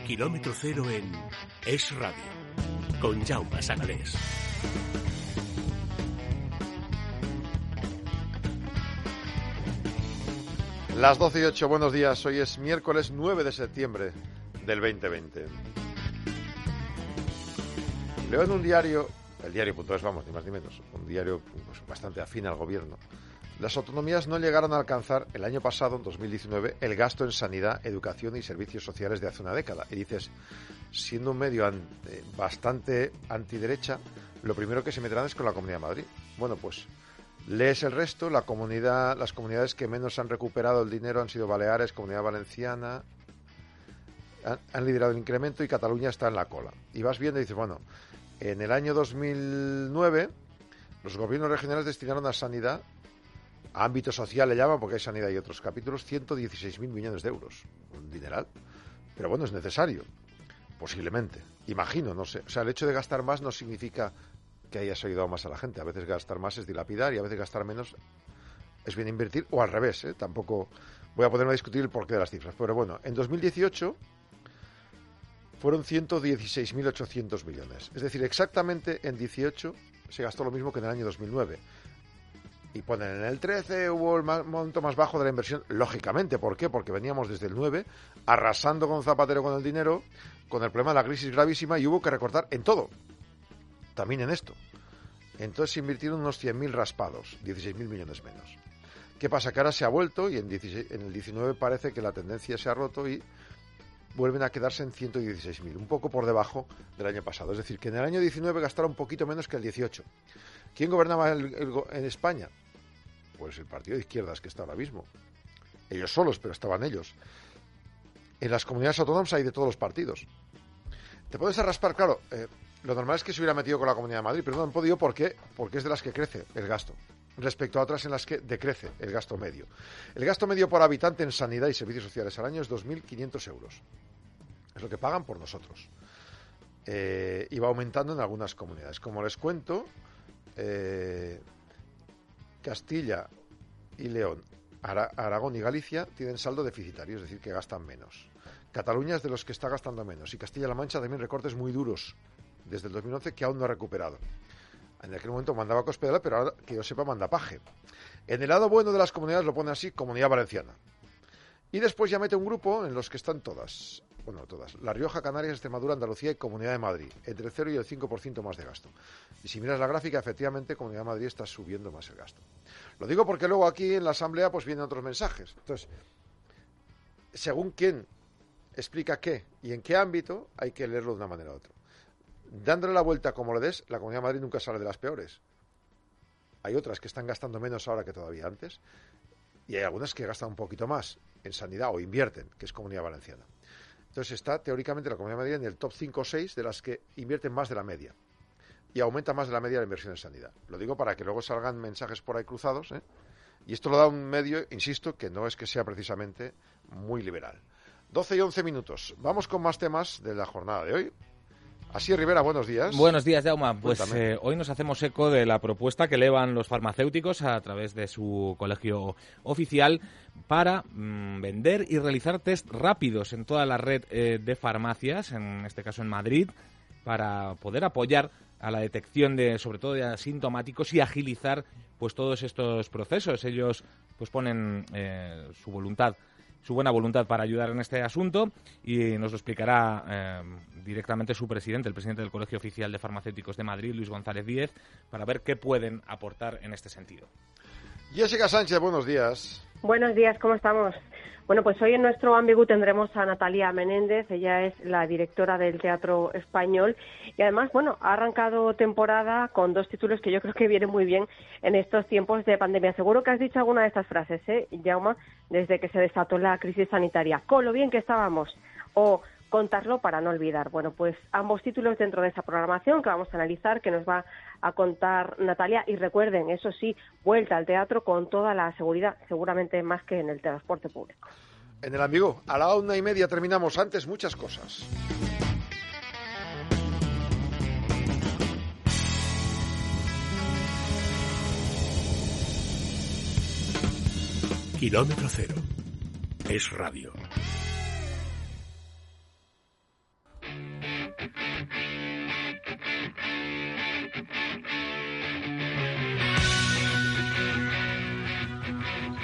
Kilómetro cero en Es Radio, con Jaume Sagalés. Las 12:08, buenos días. Hoy es miércoles 9 de septiembre del 2020. Leo en un diario, el diario.es, vamos, ni más ni menos, un diario pues, bastante afín al gobierno. Las autonomías no llegaron a alcanzar el año pasado, en 2019, el gasto en sanidad, educación y servicios sociales de hace una década. Y dices, siendo un medio bastante antiderecha, lo primero que se meterán es con la Comunidad de Madrid. Bueno, pues lees el resto, las comunidades que menos han recuperado el dinero han sido Baleares, Comunidad Valenciana, han liderado el incremento y Cataluña está en la cola. Y vas viendo y dices, bueno, en el año 2009 los gobiernos regionales destinaron a sanidad, a ámbito social le llaman porque hay sanidad y otros capítulos, 116.000 millones de euros. Un dineral. Pero bueno, es necesario. Posiblemente. Imagino, no sé. O sea, el hecho de gastar más no significa que hayas ayudado más a la gente. A veces gastar más es dilapidar y a veces gastar menos es bien invertir, o al revés, ¿eh? Tampoco voy a ponerme a discutir el porqué de las cifras. Pero bueno, en 2018 fueron 116.800 millones. Es decir, exactamente en 18 se gastó lo mismo que en el año 2009. Y ponen en el 13 hubo el monto más bajo de la inversión, lógicamente. ¿Por qué? Porque veníamos desde el 9 arrasando con Zapatero con el dinero, con el problema de la crisis gravísima, y hubo que recortar en todo, también en esto. Entonces se invirtieron unos 100.000 raspados, 16.000 millones menos. ¿Qué pasa? Que ahora se ha vuelto y en el 19 parece que la tendencia se ha roto y vuelven a quedarse en 116.000, un poco por debajo del año pasado. Es decir, que en el año 19 gastaron un poquito menos que el 18. ¿Quién gobernaba en España? Pues el partido de izquierdas que está ahora mismo. Ellos solos, pero estaban ellos. En las comunidades autónomas hay de todos los partidos. Te puedes raspar, claro, lo normal es que se hubiera metido con la Comunidad de Madrid, pero no han podido porque es de las que crece el gasto, respecto a otras en las que decrece el gasto medio. El gasto medio por habitante en sanidad y servicios sociales al año es 2.500 euros. Es lo que pagan por nosotros. Y va aumentando en algunas comunidades. Como les cuento, Castilla y León, Aragón y Galicia tienen saldo deficitario, es decir, que gastan menos. Cataluña es de los que está gastando menos. Y Castilla-La Mancha también recortes muy duros desde el 2011 que aún no ha recuperado. En aquel momento mandaba Cospedal, pero ahora, que yo sepa, manda Paje. En el lado bueno de las comunidades lo pone así, Comunidad Valenciana. Y después ya mete un grupo en los que están todas. Bueno, todas. La Rioja, Canarias, Extremadura, Andalucía y Comunidad de Madrid. Entre el 0 y el 5% más de gasto. Y si miras la gráfica, efectivamente, Comunidad de Madrid está subiendo más el gasto. Lo digo porque luego aquí en la Asamblea pues vienen otros mensajes. Entonces, según quién explica qué y en qué ámbito, hay que leerlo de una manera u otra. Dándole la vuelta como le des, la Comunidad de Madrid nunca sale de las peores. Hay otras que están gastando menos ahora que todavía antes. Y hay algunas que gastan un poquito más en sanidad o invierten, que es Comunidad Valenciana. Entonces está teóricamente la Comunidad de Madrid en el top 5 o 6 de las que invierten más de la media. Y aumenta más de la media la inversión en sanidad. Lo digo para que luego salgan mensajes por ahí cruzados, ¿eh? Y esto lo da un medio, insisto, que no es que sea precisamente muy liberal. 12 y 11 minutos. Vamos con más temas de la jornada de hoy. Asier Rivera, buenos días. Buenos días, Jaume. Pues hoy nos hacemos eco de la propuesta que elevan los farmacéuticos a través de su colegio oficial para vender y realizar test rápidos en toda la red de farmacias, en este caso en Madrid, para poder apoyar a la detección de, sobre todo, de asintomáticos y agilizar pues todos estos procesos. Ellos pues ponen su buena voluntad para ayudar en este asunto y nos lo explicará directamente su presidente, el presidente del Colegio Oficial de Farmacéuticos de Madrid, Luis González Díez, para ver qué pueden aportar en este sentido. Jessica Sánchez, buenos días. Buenos días, ¿cómo estamos? Bueno, pues hoy en nuestro Ambigu tendremos a Natalia Menéndez. Ella es la directora del Teatro Español y además, bueno, ha arrancado temporada con 2 títulos que yo creo que vienen muy bien en estos tiempos de pandemia. Seguro que has dicho alguna de estas frases, Jaume, desde que se desató la crisis sanitaria. Con lo bien que estábamos, o contarlo para no olvidar. Bueno, pues ambos títulos dentro de esa programación que vamos a analizar, que nos va a contar Natalia. Y recuerden, eso sí, vuelta al teatro con toda la seguridad, seguramente más que en el transporte público. En el Ambigu, a la 1:30 terminamos. Antes, muchas cosas. Kilómetro cero. Es radio.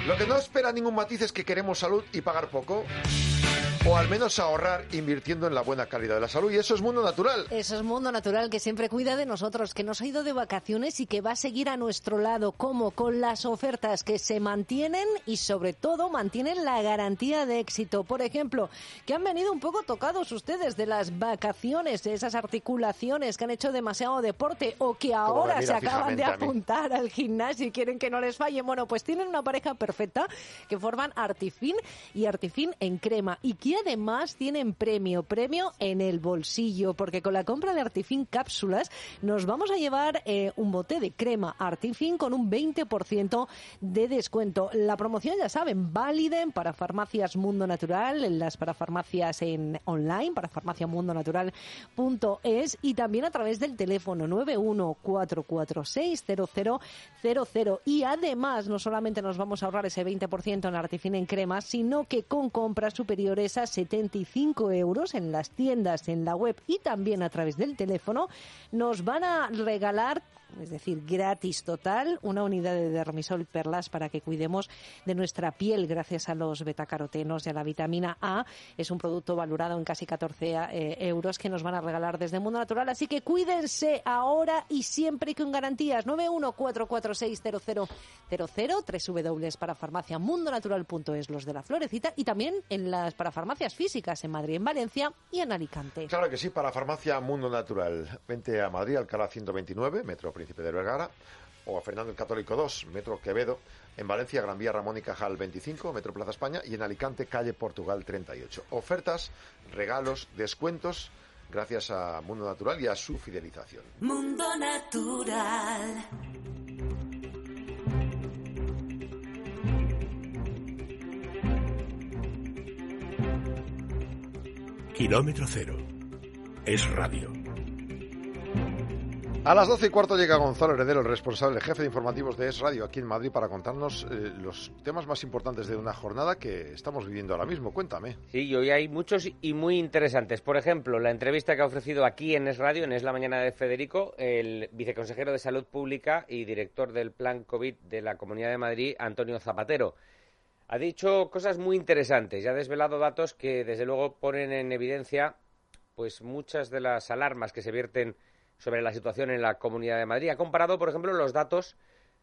Lo que no espera ningún matiz es que queremos salud y pagar poco. O al menos ahorrar invirtiendo en la buena calidad de la salud. Y eso es Mundo Natural. Eso es Mundo Natural, que siempre cuida de nosotros, que nos ha ido de vacaciones y que va a seguir a nuestro lado. ¿Cómo? Con las ofertas que se mantienen y sobre todo mantienen la garantía de éxito. Por ejemplo, que han venido un poco tocados ustedes de las vacaciones, de esas articulaciones, que han hecho demasiado deporte o que ahora se acaban de apuntar al gimnasio y quieren que no les falle. Bueno, pues tienen una pareja perfecta que forman Artifin y Artifin en crema. Y además tienen premio en el bolsillo, porque con la compra de Artifin cápsulas nos vamos a llevar un bote de crema Artifin con un 20% de descuento. La promoción, ya saben, válida en Parafarmacias Mundo Natural, en las parafarmacias en online, parafarmaciamundonatural.es y también a través del teléfono 914460000. Y además, no solamente nos vamos a ahorrar ese 20% en Artifin en crema, sino que con compras superiores a 75 euros en las tiendas, en la web y también a través del teléfono, nos van a regalar, es decir, gratis total, una unidad de Dermisol Perlas para que cuidemos de nuestra piel gracias a los betacarotenos y a la vitamina A. Es un producto valorado en casi 14 euros que nos van a regalar desde Mundo Natural, así que cuídense ahora y siempre con garantías. 914460000, www.parafarmaciamundonatural.es, los de la Florecita, y también en las parafarmacias físicas en Madrid, en Valencia y en Alicante. Claro que sí, Parafarmacia Mundo Natural. Vente a Madrid, Alcalá 129, Metro Príncipe de Vergara, o a Fernando el Católico 2, Metro Quevedo, en Valencia, Gran Vía Ramón y Cajal 25, Metro Plaza España, y en Alicante, calle Portugal 38. Ofertas, regalos, descuentos, gracias a Mundo Natural y a su fidelización. Mundo Natural. Kilómetro Cero. Es radio. A las 12:15 llega Gonzalo Heredero, el responsable, jefe de informativos de Es Radio aquí en Madrid, para contarnos los temas más importantes de una jornada que estamos viviendo ahora mismo. Cuéntame. Sí, hoy hay muchos y muy interesantes. Por ejemplo, la entrevista que ha ofrecido aquí en Es Radio, en Es la Mañana de Federico, el viceconsejero de Salud Pública y director del Plan COVID de la Comunidad de Madrid, Antonio Zapatero. Ha dicho cosas muy interesantes y ha desvelado datos que, desde luego, ponen en evidencia pues muchas de las alarmas que se vierten sobre la situación en la Comunidad de Madrid. Ha comparado, por ejemplo, los datos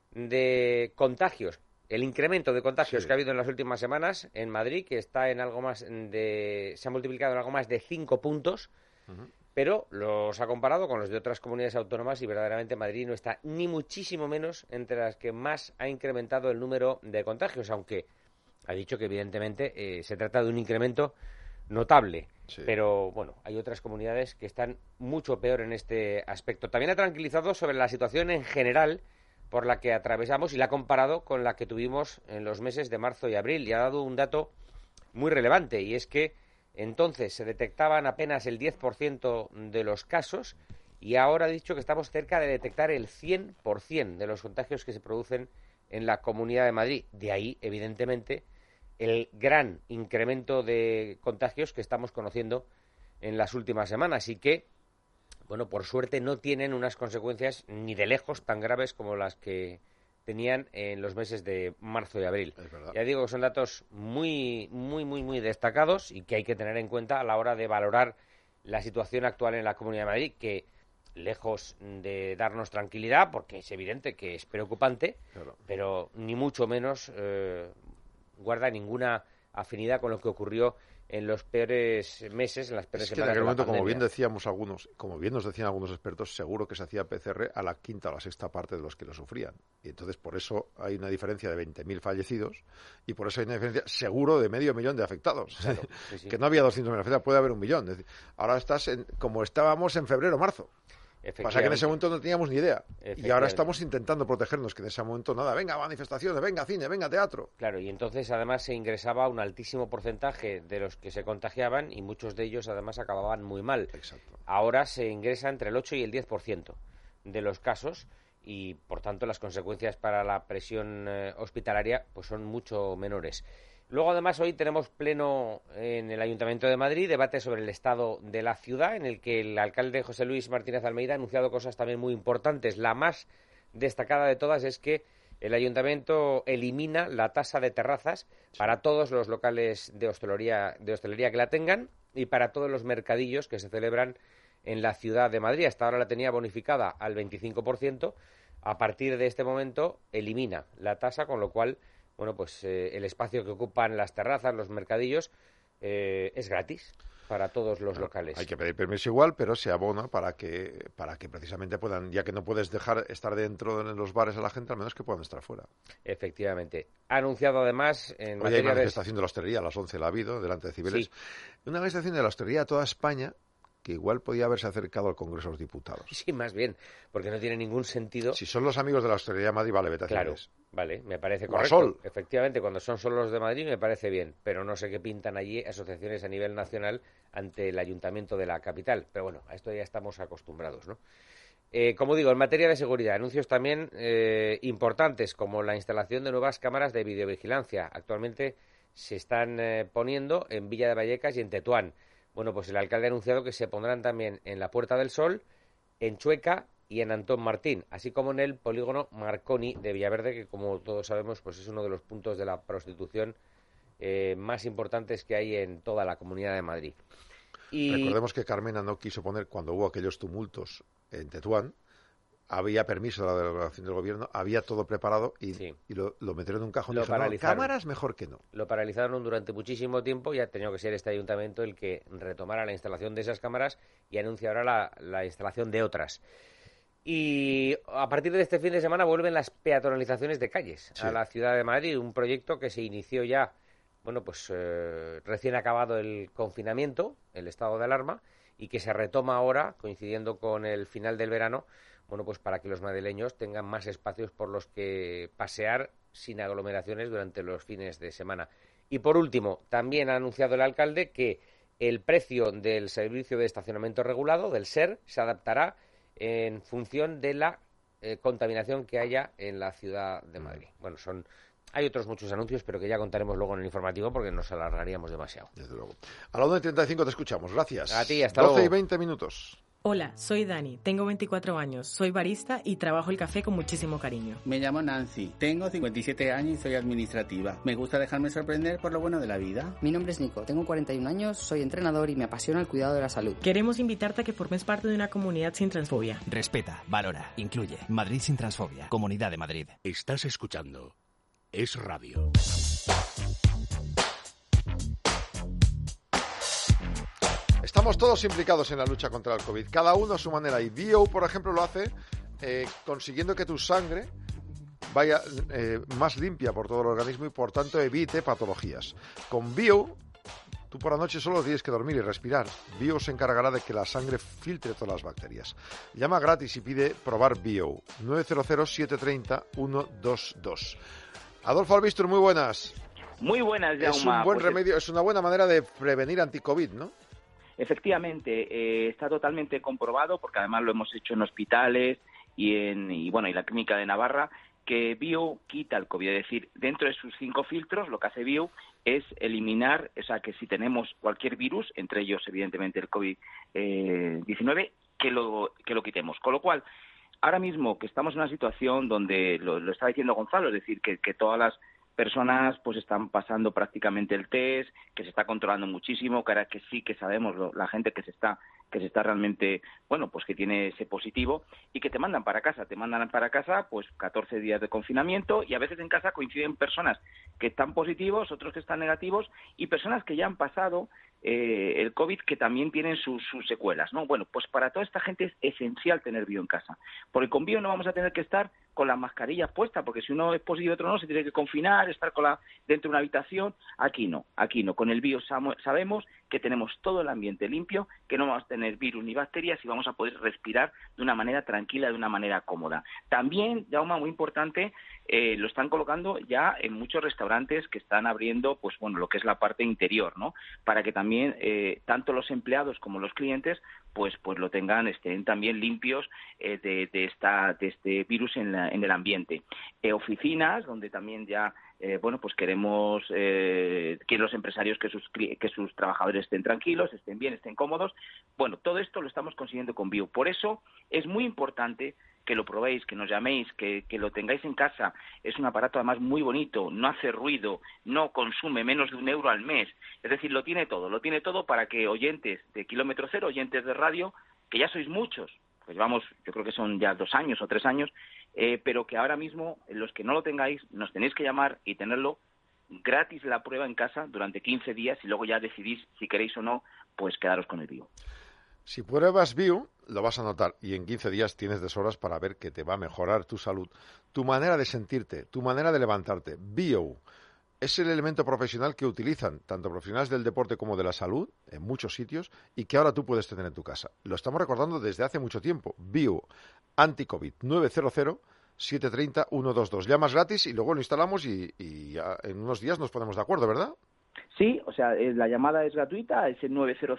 de contagios, el incremento de contagios que ha habido en las últimas semanas en Madrid, que está en algo más se ha multiplicado en algo más de 5 puntos, pero los ha comparado con los de otras comunidades autónomas y verdaderamente Madrid no está ni muchísimo menos entre las que más ha incrementado el número de contagios, aunque ha dicho que evidentemente se trata de un incremento notable. Sí. Pero bueno, hay otras comunidades que están mucho peor en este aspecto. También ha tranquilizado sobre la situación en general por la que atravesamos y la ha comparado con la que tuvimos en los meses de marzo y abril, y ha dado un dato muy relevante, y es que entonces se detectaban apenas el 10% de los casos y ahora ha dicho que estamos cerca de detectar el 100% de los contagios que se producen en la Comunidad de Madrid. De ahí, evidentemente, el gran incremento de contagios que estamos conociendo en las últimas semanas y que, bueno, por suerte no tienen unas consecuencias ni de lejos tan graves como las que tenían en los meses de marzo y abril. Ya digo que son datos muy destacados y que hay que tener en cuenta a la hora de valorar la situación actual en la Comunidad de Madrid, que lejos de darnos tranquilidad, porque es evidente que es preocupante, pero ni mucho menos guarda ninguna afinidad con lo que ocurrió en los peores meses, en las peores semanas de la pandemia. Como bien nos decían algunos expertos, seguro que se hacía PCR a la quinta o la sexta parte de los que lo sufrían. Y entonces por eso hay una diferencia de 20.000 fallecidos y por eso hay una diferencia seguro de 500.000 de afectados. Claro, sí. Que no había 200.000 afectados, puede haber 1 millón. Es decir, ahora estás como estábamos en febrero o marzo. Pasa que en ese momento no teníamos ni idea. Y ahora estamos intentando protegernos, que en ese momento nada, venga manifestaciones, venga cine, venga teatro. Claro, y entonces además se ingresaba un altísimo porcentaje de los que se contagiaban y muchos de ellos además acababan muy mal. Exacto. Ahora se ingresa entre el 8 y el 10% de los casos y por tanto las consecuencias para la presión hospitalaria pues son mucho menores. Luego, además, hoy tenemos pleno en el Ayuntamiento de Madrid, debate sobre el estado de la ciudad, en el que el alcalde José Luis Martínez Almeida ha anunciado cosas también muy importantes. La más destacada de todas es que El ayuntamiento elimina la tasa de terrazas para todos los locales de hostelería que la tengan y para todos los mercadillos que se celebran en la ciudad de Madrid. Hasta ahora la tenía bonificada al 25%. A partir de este momento elimina la tasa, con lo cual, bueno, pues el espacio que ocupan las terrazas, los mercadillos, es gratis para todos los locales. Hay que pedir permiso igual, pero se abona para que precisamente puedan, ya que no puedes dejar estar dentro en los bares a la gente, al menos que puedan estar fuera. Efectivamente. Ha anunciado además en Hoy hay una materia manifestación de la hostelería a las 11 la ha habido, delante de Cibeles. Sí. Una manifestación de la hostelería a toda España que igual podía haberse acercado al Congreso de los Diputados. Sí, más bien, porque no tiene ningún sentido. Si son los amigos de la hostelería de Madrid, vale, vete a Claro, Cibeles. vale, me parece Guasol. correcto. Efectivamente, cuando son solo los de Madrid me parece bien, pero no sé qué pintan allí asociaciones a nivel nacional ante el ayuntamiento de la capital. Pero bueno, a esto ya estamos acostumbrados, ¿no? Como digo, en materia de seguridad, anuncios también importantes, como la instalación de nuevas cámaras de videovigilancia. Actualmente se están poniendo en Villa de Vallecas y en Tetuán. Bueno, pues el alcalde ha anunciado que se pondrán también en la Puerta del Sol, en Chueca y en Antón Martín, así como en el polígono Marconi de Villaverde, que como todos sabemos, pues es uno de los puntos de la prostitución más importantes que hay en toda la Comunidad de Madrid. Y Recordemos que Carmena no quiso poner, cuando hubo aquellos tumultos en Tetuán, había permiso de la delegación del gobierno, había todo preparado y lo metieron en un cajón y dijeron, no, cámaras mejor que no. Lo paralizaron durante muchísimo tiempo y ha tenido que ser este ayuntamiento el que retomara la instalación de esas cámaras y anuncia ahora la instalación de otras. Y a partir de este fin de semana vuelven las peatonalizaciones de calles a la ciudad de Madrid, un proyecto que se inició ya, bueno, pues recién acabado el confinamiento, el estado de alarma, y que se retoma ahora, coincidiendo con el final del verano, bueno, pues para que los madrileños tengan más espacios por los que pasear sin aglomeraciones durante los fines de semana. Y por último, también ha anunciado el alcalde que el precio del servicio de estacionamiento regulado, del SER, se adaptará en función de la contaminación que haya en la ciudad de Madrid. Bueno, hay otros muchos anuncios, pero que ya contaremos luego en el informativo porque nos alargaríamos demasiado. Desde luego. A la 1:35 te escuchamos. Gracias. A ti, hasta luego. 12:20. Hola, soy Dani, tengo 24 años, soy barista y trabajo el café con muchísimo cariño. Me llamo Nancy, tengo 57 años y soy administrativa. Me gusta dejarme sorprender por lo bueno de la vida. Mi nombre es Nico, tengo 41 años, soy entrenador y me apasiona el cuidado de la salud. Queremos invitarte a que formes parte de una comunidad sin transfobia. Respeta, valora, incluye. Madrid sin transfobia. Comunidad de Madrid. Estás escuchando Es Radio. Estamos todos implicados en la lucha contra el COVID, cada uno a su manera. Y Bio, por ejemplo, lo hace consiguiendo que tu sangre vaya más limpia por todo el organismo y, por tanto, evite patologías. Con Bio, tú por la noche solo tienes que dormir y respirar. Bio se encargará de que la sangre filtre todas las bacterias. Llama gratis y pide probar Bio. 900-730-122. Adolfo Albistur, muy buenas. Muy buenas, Jaume. Es un buen remedio, es una buena manera de prevenir anti-COVID, ¿no? Efectivamente, está totalmente comprobado, porque además lo hemos hecho en hospitales y la clínica de Navarra, que Bio quita el COVID. Es decir, dentro de sus 5 filtros, lo que hace Bio es eliminar, o sea, que si tenemos cualquier virus, entre ellos, evidentemente, el COVID-19, que lo quitemos. Con lo cual, ahora mismo que estamos en una situación donde, lo está diciendo Gonzalo, es decir, que todas las personas pues están pasando prácticamente el test, que se está controlando muchísimo, que ahora que sí que sabemos la gente que se está realmente, bueno, pues que tiene ese positivo y que te mandan para casa pues 14 días de confinamiento y a veces en casa coinciden personas que están positivos, otros que están negativos y personas que ya han pasado el COVID que también tienen sus secuelas, ¿no? Bueno, pues para toda esta gente es esencial tener Bio en casa, porque con Bio no vamos a tener que estar con las mascarillas puestas, porque si uno es positivo y otro no, se tiene que confinar, estar dentro de una habitación. Aquí no. Con el Bio sabemos que tenemos todo el ambiente limpio, que no vamos a tener virus ni bacterias y vamos a poder respirar de una manera tranquila, de una manera cómoda. También, Jaume, muy importante, lo están colocando ya en muchos restaurantes que están abriendo, pues bueno, lo que es la parte interior, ¿no? Para que también tanto los empleados como los clientes pues lo tengan, estén también limpios de este virus en el ambiente. Oficinas donde también ya pues queremos que los empresarios, que sus trabajadores estén tranquilos, estén bien, estén cómodos. Bueno, todo esto lo estamos consiguiendo con Bio. Por eso es muy importante que lo probéis, que nos llaméis, que lo tengáis en casa. Es un aparato además muy bonito, no hace ruido, no consume menos de €1 al mes. Es decir, lo tiene todo para que oyentes de Kilómetro Cero, oyentes de radio, que ya sois muchos, pues llevamos, yo creo que son ya 2 años o 3 años, pero que ahora mismo, los que no lo tengáis, nos tenéis que llamar y tenerlo gratis la prueba en casa durante 15 días y luego ya decidís si queréis o no, pues quedaros con el Bio. Si pruebas Bio, lo vas a notar y en 15 días tienes de sobras para ver que te va a mejorar tu salud, tu manera de sentirte, tu manera de levantarte. Bio es el elemento profesional que utilizan tanto profesionales del deporte como de la salud en muchos sitios y que ahora tú puedes tener en tu casa. Lo estamos recordando desde hace mucho tiempo. Bio, anti-COVID, 900-730-122. Llamas gratis y luego lo instalamos y ya en unos días nos ponemos de acuerdo, ¿verdad? Sí, o sea, la llamada es gratuita, es el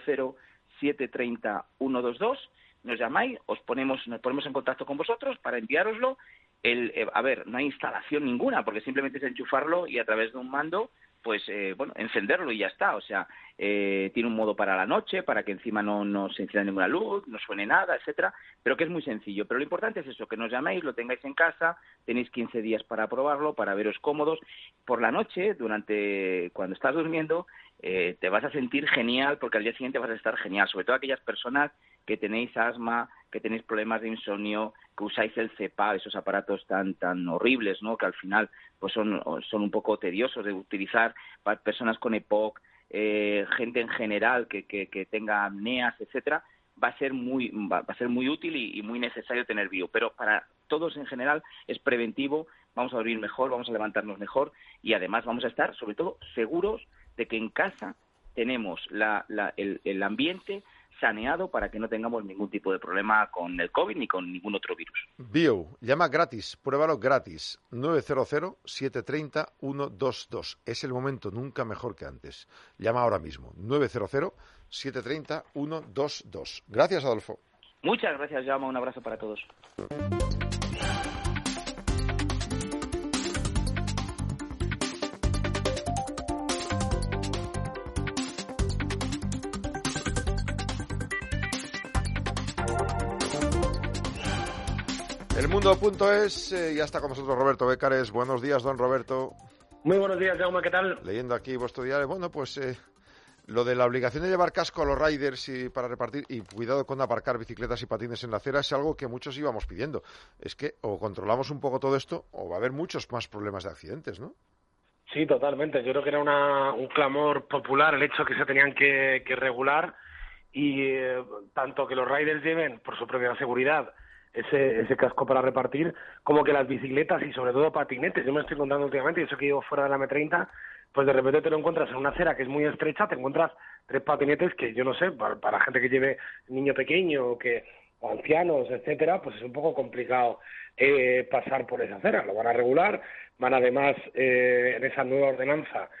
900-730-122. Nos llamáis, nos ponemos en contacto con vosotros para enviároslo. A ver, no hay instalación ninguna, porque simplemente es enchufarlo y a través de un mando, pues, encenderlo y ya está. O sea, tiene un modo para la noche, para que encima no se encienda ninguna luz, no suene nada, etcétera, pero que es muy sencillo. Pero lo importante es eso, que nos llaméis, lo tengáis en casa, tenéis 15 días para probarlo, para veros cómodos. Por la noche, cuando estás durmiendo, te vas a sentir genial, porque al día siguiente vas a estar genial, sobre todo aquellas personas que tenéis asma, que tenéis problemas de insomnio, que usáis el CPAP, esos aparatos tan horribles, ¿no? Que al final pues son un poco tediosos de utilizar para personas con EPOC, gente en general que tenga apneas, etcétera. Va a ser muy útil y muy necesario tener Bio, pero para todos en general es preventivo. Vamos a dormir mejor, vamos a levantarnos mejor y además vamos a estar sobre todo seguros de que en casa tenemos el ambiente saneado para que no tengamos ningún tipo de problema con el COVID ni con ningún otro virus. Bio, llama gratis, pruébalo gratis, 900-730-122. Es el momento, nunca mejor que antes. Llama ahora mismo, 900-730-122. Gracias, Adolfo. Muchas gracias, Jaume, un abrazo para todos. Elmundo.es, ya está con nosotros Roberto Bécares. Buenos días, don Roberto. Muy buenos días, Jaume, ¿qué tal? Leyendo aquí vuestro diario, pues lo de la obligación de llevar casco a los riders para repartir y cuidado con aparcar bicicletas y patines en la acera es algo que muchos íbamos pidiendo. Es que o controlamos un poco todo esto o va a haber muchos más problemas de accidentes, ¿no? Sí, totalmente. Yo creo que era un clamor popular el hecho que se tenían que regular y tanto que los riders lleven por su propia seguridad ese casco para repartir, como que las bicicletas y sobre todo patinetes. Yo me estoy encontrando últimamente, y eso que llevo fuera de la M30, pues de repente te lo encuentras en una acera que es muy estrecha, te encuentras 3 patinetes que yo no sé, para gente que lleve niño pequeño o ancianos, etcétera, pues es un poco complicado pasar por esa acera. Lo van a regular, van además en esa nueva ordenanza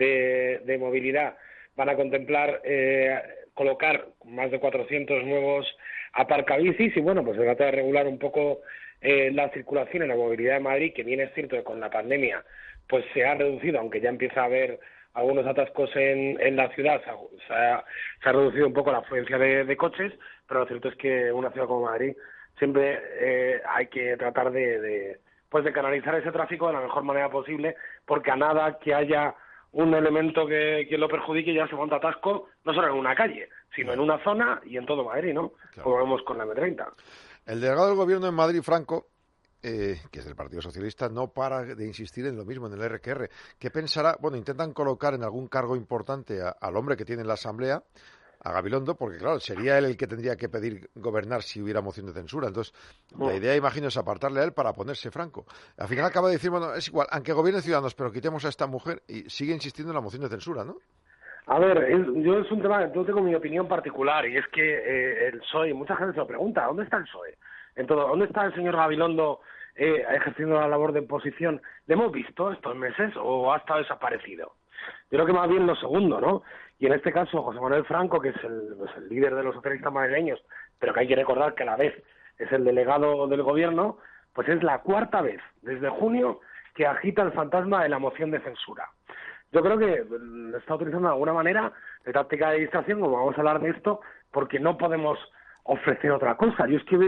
de movilidad, van a contemplar colocar más de 400 nuevos aparcabicis y bueno, pues se trata de regular un poco la circulación y la movilidad de Madrid, que bien es cierto que con la pandemia pues se ha reducido, aunque ya empieza a haber algunos atascos en la ciudad, se ha reducido un poco la afluencia de coches, pero lo cierto es que en una ciudad como Madrid siempre hay que tratar de canalizar ese tráfico de la mejor manera posible, porque a nada que haya un elemento que lo perjudique ya se monta atasco, no solo en una calle, sino en una zona y en todo Madrid, ¿no? Claro. Como vemos con la M30. El delegado del Gobierno en Madrid, Franco, que es del Partido Socialista, no para de insistir en lo mismo, en el RQR. ¿Qué pensará? Bueno, intentan colocar en algún cargo importante al hombre que tiene en la Asamblea, a Gabilondo, porque claro, sería él el que tendría que pedir gobernar si hubiera moción de censura. Entonces, la idea, imagino, es apartarle a él para ponerse Franco. Al final acaba de decir, bueno, es igual, aunque gobierne Ciudadanos, pero quitemos a esta mujer, y sigue insistiendo en la moción de censura, ¿no? A ver, yo es un tema, yo tengo mi opinión particular, y es que el PSOE, mucha gente se lo pregunta, ¿dónde está el PSOE? ¿Dónde está el señor Gabilondo ejerciendo la labor de oposición? ¿Le hemos visto estos meses o ha estado desaparecido? Yo creo que más bien lo segundo, ¿no? Y en este caso, José Manuel Franco, que es el líder de los socialistas madrileños, pero que hay que recordar que a la vez es el delegado del gobierno, pues es la 4ª vez desde junio que agita el fantasma de la moción de censura. Yo creo que está utilizando de alguna manera de táctica de distracción, como vamos a hablar de esto, porque no podemos ofrecer otra cosa. Yo es que veo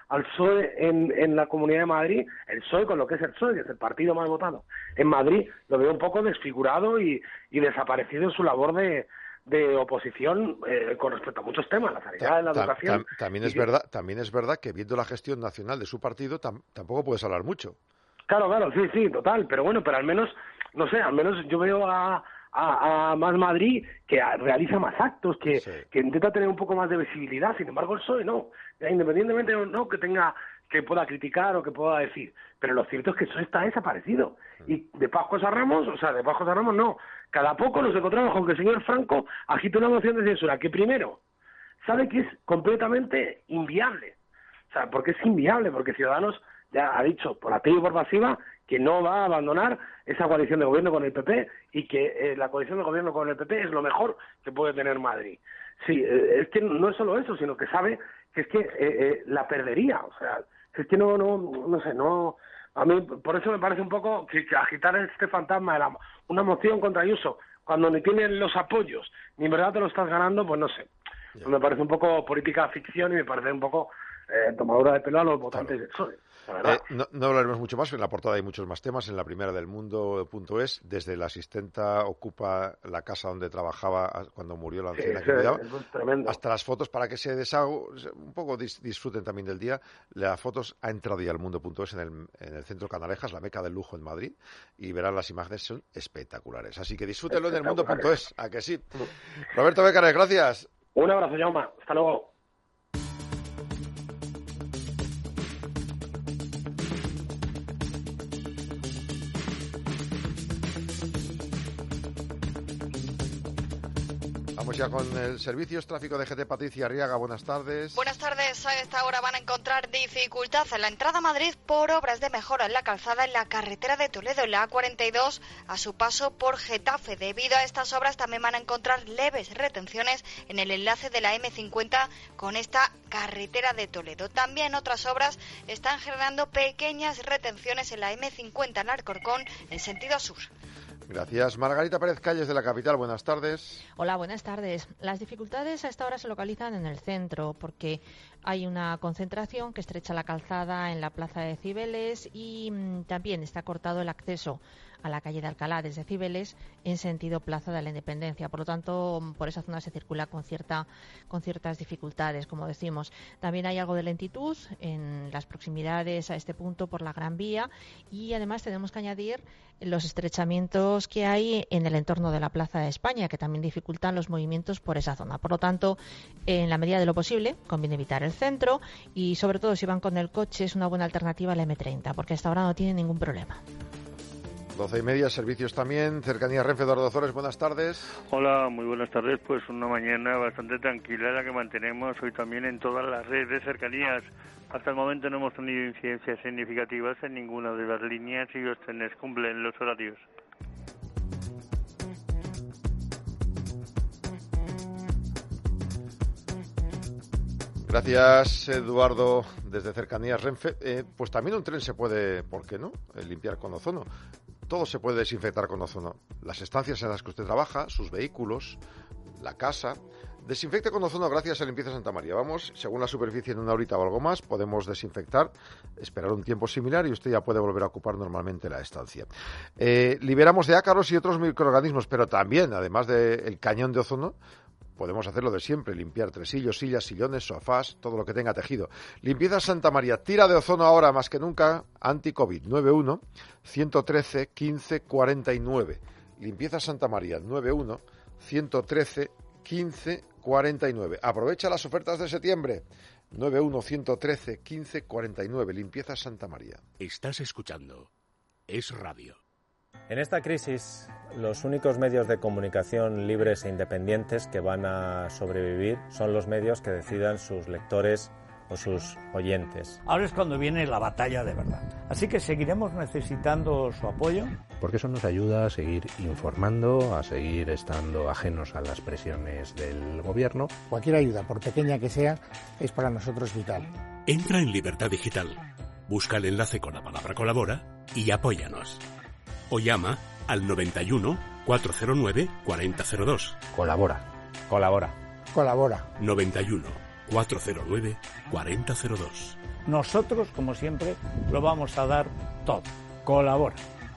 al PSOE en la Comunidad de Madrid, el PSOE con lo que es el PSOE, que es el partido más votado en Madrid, lo veo un poco desfigurado y desaparecido en su labor de oposición con respecto a muchos temas, la sanidad, la educación. También es verdad que viendo la gestión nacional de su partido tampoco puedes hablar mucho. Claro, sí, total, pero bueno, pero al menos, no sé, al menos yo veo a Más Madrid que realiza más actos, que intenta tener un poco más de visibilidad. Sin embargo, el PSOE no, independientemente no que pueda criticar o que pueda decir, pero lo cierto es que el PSOE está desaparecido. Y de Pascuas a Ramos no, cada poco nos encontramos con que el señor Franco agita una moción de censura que primero sabe que es completamente inviable, o sea, porque es inviable, porque Ciudadanos ya ha dicho por activa y por pasiva que no va a abandonar esa coalición de gobierno con el PP y que la coalición de gobierno con el PP es lo mejor que puede tener Madrid. Sí, es que no es solo eso, sino que sabe que es que la perdería. O sea, es que no sé, a mí por eso me parece un poco que agitar este fantasma de una moción contra Ayuso cuando ni tienen los apoyos ni en verdad te lo estás ganando, pues no sé. Me parece un poco política ficción y me parece un poco tomadura de pelo a los votantes del PSOE. No hablaremos mucho más, en la portada hay muchos más temas. En la primera del Mundo.es, desde la asistenta ocupa la casa donde trabajaba cuando murió la anciana que cuidaba, hasta las fotos para que se un poco disfruten también del día. Las fotos ha entrado ya al Mundo.es en el centro Canalejas, la meca del lujo en Madrid, y verán las imágenes, son espectaculares. Así que disfrútenlo en el Mundo.es, ¿a que sí? Roberto Becares, gracias. Un abrazo, Jaume. Hasta luego. Vamos ya con el Servicios Tráfico de GT. Patricia Arriaga, buenas tardes. Buenas tardes. A esta hora van a encontrar dificultad en la entrada a Madrid por obras de mejora en la calzada en la carretera de Toledo, en la A42, a su paso por Getafe. Debido a estas obras también van a encontrar leves retenciones en el enlace de la M50 con esta carretera de Toledo. También otras obras están generando pequeñas retenciones en la M50 en Alcorcón en sentido sur. Gracias. Margarita Pérez Calles, de la capital, buenas tardes. Hola, buenas tardes. Las dificultades a esta hora se localizan en el centro porque hay una concentración que estrecha la calzada en la plaza de Cibeles y también está cortado el acceso a la calle de Alcalá desde Cibeles en sentido Plaza de la Independencia. Por lo tanto, por esa zona se circula con ciertas dificultades, como decimos. También hay algo de lentitud en las proximidades a este punto por la Gran Vía y además tenemos que añadir los estrechamientos que hay en el entorno de la Plaza de España, que también dificultan los movimientos por esa zona. Por lo tanto, en la medida de lo posible, conviene evitar el centro y, sobre todo, si van con el coche, es una buena alternativa la M30, porque hasta ahora no tiene ningún problema. 12:30, servicios también. Cercanía Renfe, Eduardo Ozores, buenas tardes. Hola, muy buenas tardes. Pues una mañana bastante tranquila la que mantenemos hoy también en todas las redes de cercanías. Hasta el momento no hemos tenido incidencias significativas en ninguna de las líneas y los trenes cumplen los horarios. Gracias, Eduardo, desde Cercanías Renfe. Pues también un tren se puede, ¿por qué no?, limpiar con ozono. Todo se puede desinfectar con ozono. Las estancias en las que usted trabaja, sus vehículos, la casa. Desinfecte con ozono gracias a Limpieza Santa María. Vamos, según la superficie, en una horita o algo más, podemos desinfectar, esperar un tiempo similar y usted ya puede volver a ocupar normalmente la estancia. Liberamos de ácaros y otros microorganismos, pero también, además del cañón de ozono, podemos hacer lo de siempre, limpiar tresillos, sillas, sillones, sofás, todo lo que tenga tejido. Limpieza Santa María, tira de ozono ahora más que nunca, anti-COVID, 91 113 15 49. Limpieza Santa María, 91 113 15 49. Aprovecha las ofertas de septiembre, 91 113 15 49. Limpieza Santa María. Estás escuchando Es Radio. En esta crisis, los únicos medios de comunicación libres e independientes que van a sobrevivir son los medios que decidan sus lectores o sus oyentes. Ahora es cuando viene la batalla de verdad. Así que seguiremos necesitando su apoyo. Porque eso nos ayuda a seguir informando, a seguir estando ajenos a las presiones del gobierno. Cualquier ayuda, por pequeña que sea, es para nosotros vital. Entra en Libertad Digital, busca el enlace con la palabra colabora y apóyanos. O llama al 91 409 4002. Colabora. Colabora. Colabora. 91 409-4002. Nosotros, como siempre, lo vamos a dar todo. Colabora.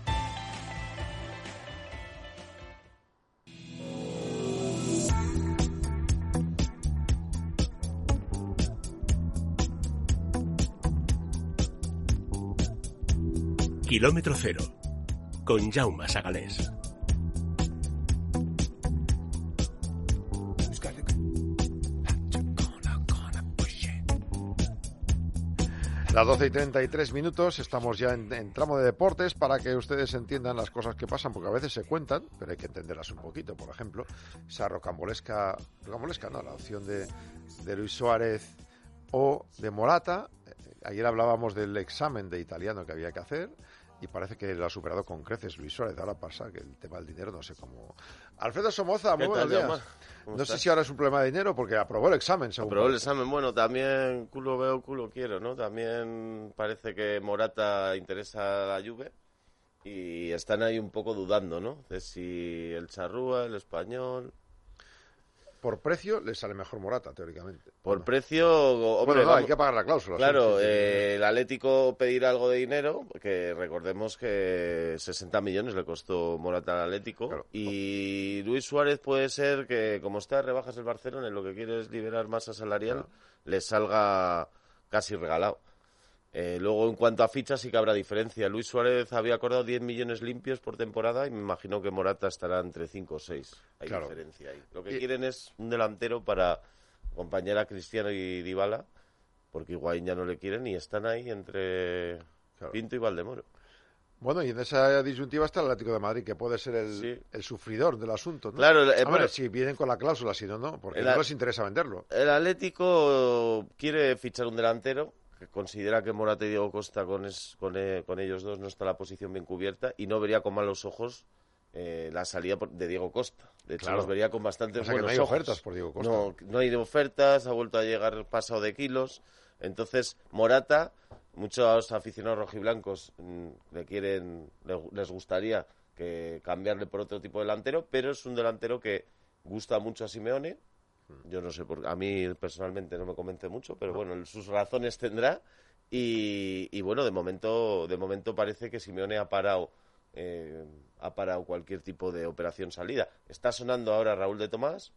Kilómetro Cero, con Jaume Sagalés. Las 12:33, estamos ya en tramo de deportes para que ustedes entiendan las cosas que pasan, porque a veces se cuentan, pero hay que entenderlas un poquito. Por ejemplo, esa rocambolesca no, la opción de Luis Suárez o de Morata. Ayer hablábamos del examen de italiano que había que hacer y parece que lo ha superado con creces Luis Suárez. Ahora pasa que el tema del dinero no sé cómo. Alfredo Somoza, muy buenos días. No sé si ahora es un problema de dinero porque aprobó el examen, según. Aprobó el examen, bueno, también culo veo, culo quiero, ¿no? También parece que Morata interesa a la Juve y están ahí un poco dudando, ¿no? De si el Charrúa, el Español. Por precio le sale mejor Morata, teóricamente. Por precio, hombre, bueno, no, hay que pagar la cláusula. Claro, sí. El Atlético pedirá algo de dinero, que recordemos que 60 millones le costó Morata al Atlético. Claro. Y Luis Suárez puede ser que, como está de rebajas el Barcelona, en lo que quiere es liberar masa salarial, le salga casi regalado. Luego, en cuanto a fichas, sí que habrá diferencia. Luis Suárez había acordado 10 millones limpios por temporada y me imagino que Morata estará entre 5 o 6. Hay diferencia ahí. Lo que quieren es un delantero para acompañar a Cristiano y Dybala, porque Higuaín ya no le quieren y están ahí entre Pinto y Valdemoro. Bueno, y en esa disyuntiva está el Atlético de Madrid, que puede ser el sufridor del asunto, ¿no? Claro, bueno, si vienen con la cláusula, si no, no, porque no les interesa venderlo. El Atlético quiere fichar un delantero, considera que Morata y Diego Costa con ellos dos no está la posición bien cubierta y no vería con malos ojos la salida de Diego Costa. De hecho, los vería con bastantes buenos ojos. No hay ofertas por Diego Costa. No hay ofertas, ha vuelto a llegar pasado de kilos. Entonces, Morata, muchos aficionados rojiblancos les gustaría cambiarle por otro tipo de delantero, pero es un delantero que gusta mucho a Simeone. Yo no sé, a mí personalmente no me convence mucho, pero bueno, sus razones tendrá y bueno, de momento parece que Simeone ha parado cualquier tipo de operación salida. Está sonando ahora Raúl de Tomás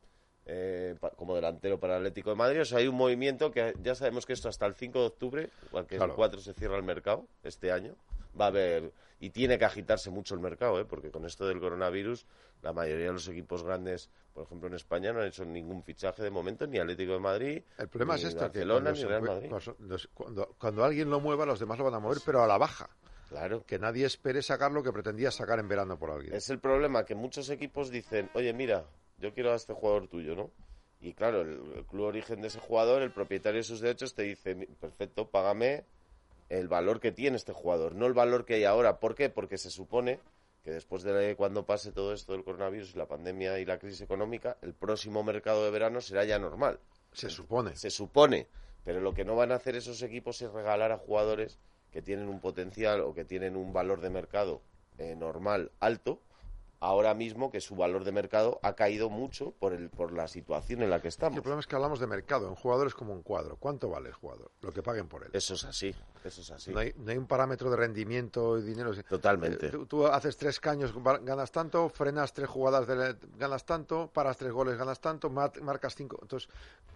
como delantero para el Atlético de Madrid. O sea, hay un movimiento que ya sabemos que esto hasta el 5 de octubre, igual que el 4 se cierra el mercado este año, va a haber, y tiene que agitarse mucho el mercado, porque con esto del coronavirus la mayoría de los equipos grandes, por ejemplo en España, no han hecho ningún fichaje de momento, ni Atlético de Madrid, el problema ni es Barcelona, ni Real Madrid. Cuando alguien lo mueva, los demás lo van a mover, pero a la baja. Claro. Que nadie espere sacar lo que pretendía sacar en verano por alguien. Es el problema, que muchos equipos dicen, oye, mira, yo quiero a este jugador tuyo, ¿no? Y claro, el club origen de ese jugador, el propietario de sus derechos, te dice, perfecto, págame el valor que tiene este jugador, no el valor que hay ahora. ¿Por qué? Porque se supone que después de cuando pase todo esto del coronavirus, la pandemia y la crisis económica, el próximo mercado de verano será ya normal. Se supone. Se supone, pero lo que no van a hacer esos equipos es regalar a jugadores que tienen un potencial o que tienen un valor de mercado normal alto, ahora mismo que su valor de mercado ha caído mucho por la situación en la que estamos. El problema es que hablamos de mercado, en jugadores como un cuadro. ¿Cuánto vale el jugador? Lo que paguen por él. Eso es así. No hay un parámetro de rendimiento y dinero. Totalmente. Tú haces 3 caños, ganas tanto, frenas 3 jugadas, ganas tanto, paras 3 goles, ganas tanto, marcas 5. Entonces,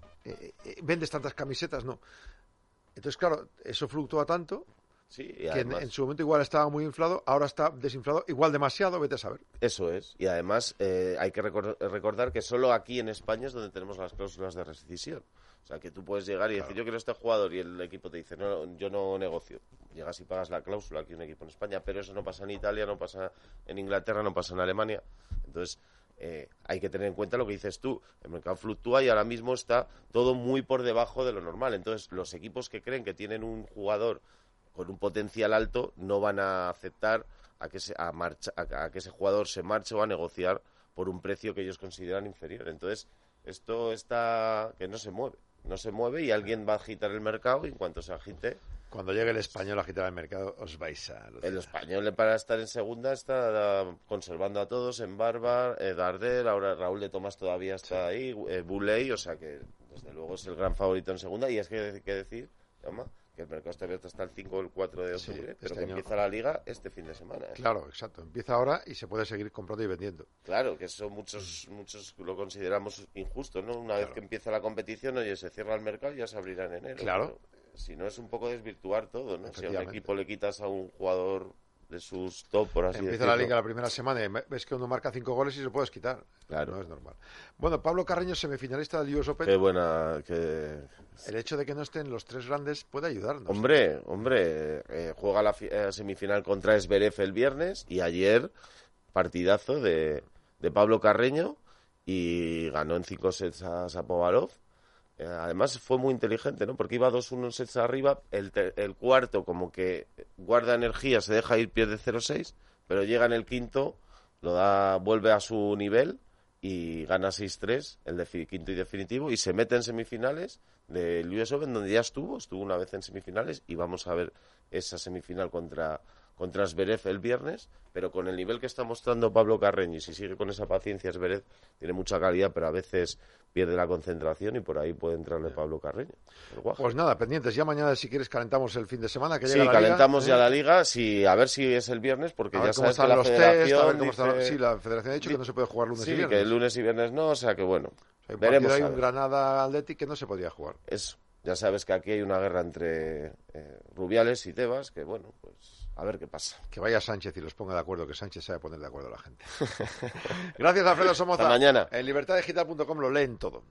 vendes tantas camisetas, no. Entonces, claro, eso fluctúa tanto. Sí, y que además, en su momento igual estaba muy inflado, ahora está desinflado, igual demasiado, vete a saber. Eso es, y además hay que recordar que solo aquí en España es donde tenemos las cláusulas de rescisión. O sea, que tú puedes llegar y decir, yo quiero este jugador, y el equipo te dice, no, yo no negocio. Llegas y pagas la cláusula aquí un equipo en España, pero eso no pasa en Italia, no pasa en Inglaterra, no pasa en Alemania. Entonces, hay que tener en cuenta lo que dices tú. El mercado fluctúa y ahora mismo está todo muy por debajo de lo normal. Entonces, los equipos que creen que tienen un jugador con un potencial alto no van a aceptar a que ese jugador se marche o a negociar por un precio que ellos consideran inferior. Entonces, esto está que no se mueve y alguien va a agitar el mercado y en cuanto se agite... Cuando llegue el Español a agitar el mercado, os vais a... El Español, para estar en segunda, está conservando a todos en Barba, Dardel, ahora Raúl de Tomás todavía está ahí, Buley, o sea que Desde luego es el gran favorito en segunda, y es que hay que decir, Jaume, que el mercado está abierto hasta el 5 o el 4 de octubre, pero que empieza la Liga este fin de semana. Claro, exacto. Empieza ahora y se puede seguir comprando y vendiendo. Claro, que eso muchos lo consideramos injusto, ¿no? Una vez que empieza la competición, oye, se cierra el mercado y ya se abrirá en enero. Claro. Si no, es un poco desvirtuar todo, ¿no? Si a un equipo le quitas a un jugador de sus top, por así decirlo. Empieza la Liga la primera semana y ves que uno marca 5 goles y se puedes quitar. Claro. No es normal. Bueno, Pablo Carreño, semifinalista del US Open. Qué buena... El hecho de que no estén los 3 grandes puede ayudarnos. Hombre, juega la semifinal contra Zverev el viernes, y ayer partidazo de Pablo Carreño, y ganó en 5 sets a Shapovalov. Además fue muy inteligente, ¿no? Porque iba 2-1 sets arriba, el cuarto como que guarda energía, se deja ir, pierde 0-6, pero llega en el quinto, vuelve a su nivel y gana 6-3, el quinto y definitivo, y se mete en semifinales del US Open, donde ya estuvo una vez en semifinales, y vamos a ver esa semifinal contra Zverev el viernes, pero con el nivel que está mostrando Pablo Carreño, y si sigue con esa paciencia, Zverev tiene mucha calidad, pero a veces pierde la concentración, y por ahí puede entrarle Pablo Carreño. Pues nada, pendientes. Ya mañana, si quieres, calentamos el fin de semana. Que llega la calentamos Liga, ya la Liga, a ver si es el viernes, porque ya sabes que la Federación... Sí, la Federación ha dicho que no se puede jugar lunes y viernes. Sí, que el lunes y viernes no, o sea que bueno, veremos. Hay un Granada Athletic que no se podía jugar. Eso. Ya sabes que aquí hay una guerra entre Rubiales y Tebas, que bueno, pues a ver qué pasa. Que vaya Sánchez y los ponga de acuerdo, que Sánchez sabe poner de acuerdo a la gente. Gracias, Alfredo Somoza. Hasta mañana. En libertaddigital.com lo leen todo.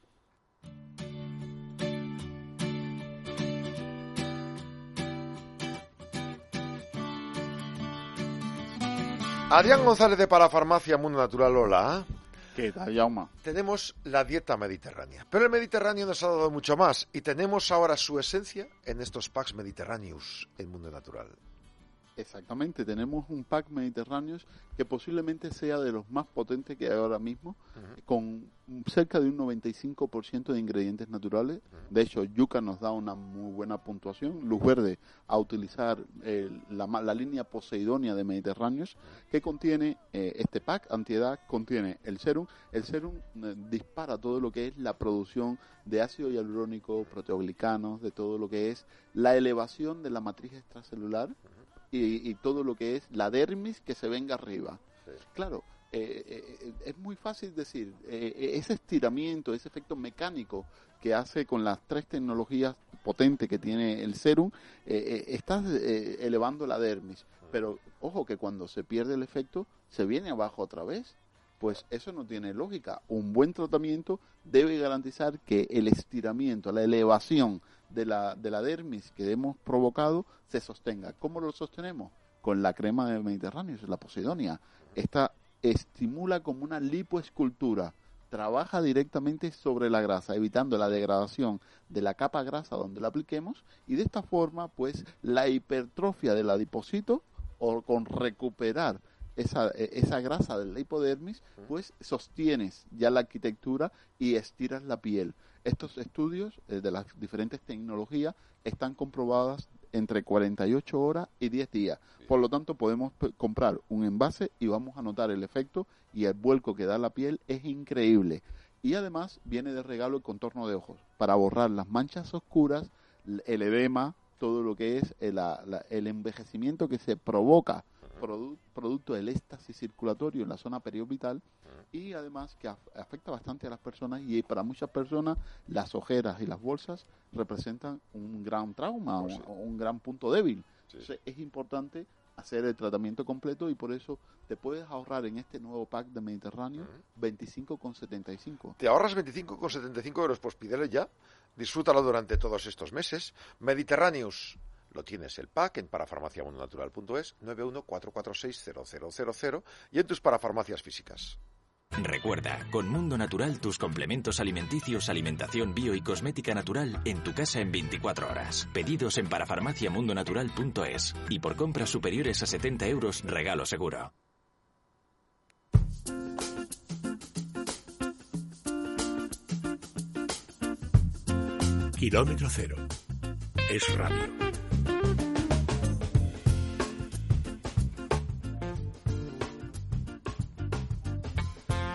Adrián González de Parafarmacia Mundo Natural, hola. ¿Qué tal, Jaume? Tenemos la dieta mediterránea, pero el Mediterráneo nos ha dado mucho más, y tenemos ahora su esencia en estos packs Mediterráneos en Mundo Natural. Exactamente, tenemos un pack Mediterráneos que posiblemente sea de los más potentes que hay ahora mismo, con cerca de un 95% de ingredientes naturales. De hecho, Yuca nos da una muy buena puntuación. Luz Verde a utilizar la línea Poseidonia de Mediterráneos, que contiene este pack antiedad, contiene el serum. El serum dispara todo lo que es la producción de ácido hialurónico, proteoglicanos, de todo lo que es la elevación de la matriz extracelular, y todo lo que es la dermis que se venga arriba. Sí. Claro, es muy fácil decir, ese estiramiento, ese efecto mecánico que hace con las 3 tecnologías potentes que tiene el serum, estás elevando la dermis. Pero ojo que cuando se pierde el efecto, se viene abajo otra vez. Pues eso no tiene lógica. Un buen tratamiento debe garantizar que el estiramiento, la elevación de la dermis que hemos provocado se sostenga. ¿Cómo lo sostenemos? Con la crema de Mediterráneo, la Poseidonia. Esta estimula como una lipoescultura, trabaja directamente sobre la grasa, evitando la degradación de la capa grasa donde la apliquemos, y de esta forma, pues, la hipertrofia del adipocito, o con recuperar esa grasa de la hipodermis, pues sostienes ya la arquitectura y estiras la piel. Estos estudios de las diferentes tecnologías están comprobadas entre 48 horas y 10 días. Por lo tanto, podemos comprar un envase y vamos a notar el efecto, y el vuelco que da la piel es increíble. Y además viene de regalo el contorno de ojos para borrar las manchas oscuras, el edema, todo lo que es el envejecimiento que se provoca producto del éxtasis circulatorio en la zona periorbital, y además que afecta bastante a las personas, y para muchas personas las ojeras y las bolsas representan un gran trauma, o un gran punto débil. Entonces es importante hacer el tratamiento completo, y por eso te puedes ahorrar en este nuevo pack de Mediterráneo 25,75. Te ahorras 25,75 euros, pues pídelo ya, disfrútalo durante todos estos meses. Mediterráneos. Lo tienes el pack en parafarmaciamundonatural.es, 914460000, y en tus parafarmacias físicas. Recuerda, con Mundo Natural tus complementos alimenticios, alimentación bio y cosmética natural en tu casa en 24 horas. Pedidos en parafarmaciamundonatural.es, y por compras superiores a 70 euros, regalo seguro. Kilómetro Cero. Es radio.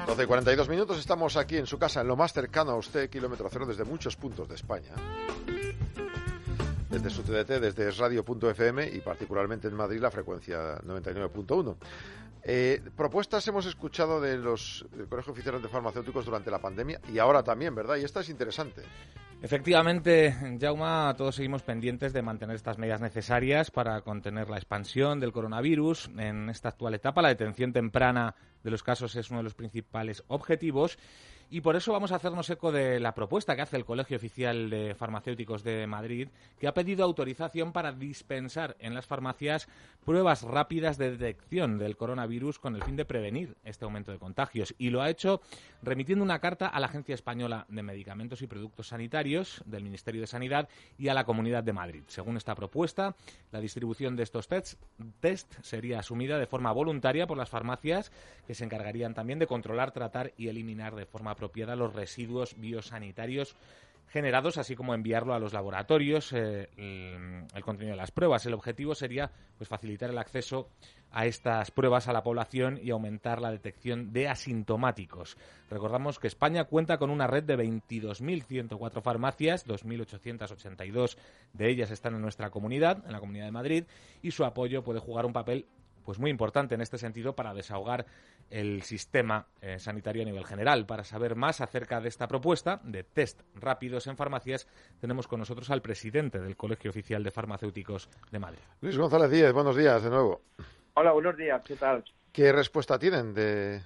12:42 estamos aquí en su casa, en lo más cercano a usted, kilómetro cero, desde muchos puntos de España. Desde su TDT, desde radio.fm y particularmente en Madrid la frecuencia 99.1. Propuestas hemos escuchado del Colegio Oficial de Farmacéuticos durante la pandemia y ahora también, ¿verdad? Y esta es interesante. Efectivamente, Jaume, todos seguimos pendientes de mantener estas medidas necesarias para contener la expansión del coronavirus. En esta actual etapa, la detención temprana de los casos es uno de los principales objetivos. Y por eso vamos a hacernos eco de la propuesta que hace el Colegio Oficial de Farmacéuticos de Madrid, que ha pedido autorización para dispensar en las farmacias pruebas rápidas de detección del coronavirus con el fin de prevenir este aumento de contagios. Y lo ha hecho remitiendo una carta a la Agencia Española de Medicamentos y Productos Sanitarios del Ministerio de Sanidad y a la Comunidad de Madrid. Según esta propuesta, la distribución de estos test sería asumida de forma voluntaria por las farmacias, que se encargarían también de controlar, tratar y eliminar de forma apropiada los residuos biosanitarios generados, así como enviarlo a los laboratorios, el contenido de las pruebas. El objetivo sería facilitar el acceso a estas pruebas a la población y aumentar la detección de asintomáticos. Recordamos que España cuenta con una red de 22.104 farmacias, 2.882 de ellas están en nuestra comunidad, en la Comunidad de Madrid, y su apoyo puede jugar un papel muy importante en este sentido para desahogar el sistema sanitario a nivel general. Para saber más acerca de esta propuesta de test rápidos en farmacias, tenemos con nosotros al presidente del Colegio Oficial de Farmacéuticos de Madrid. Luis González Díez, buenos días de nuevo. Hola, buenos días, ¿qué tal? ¿Qué respuesta tienen del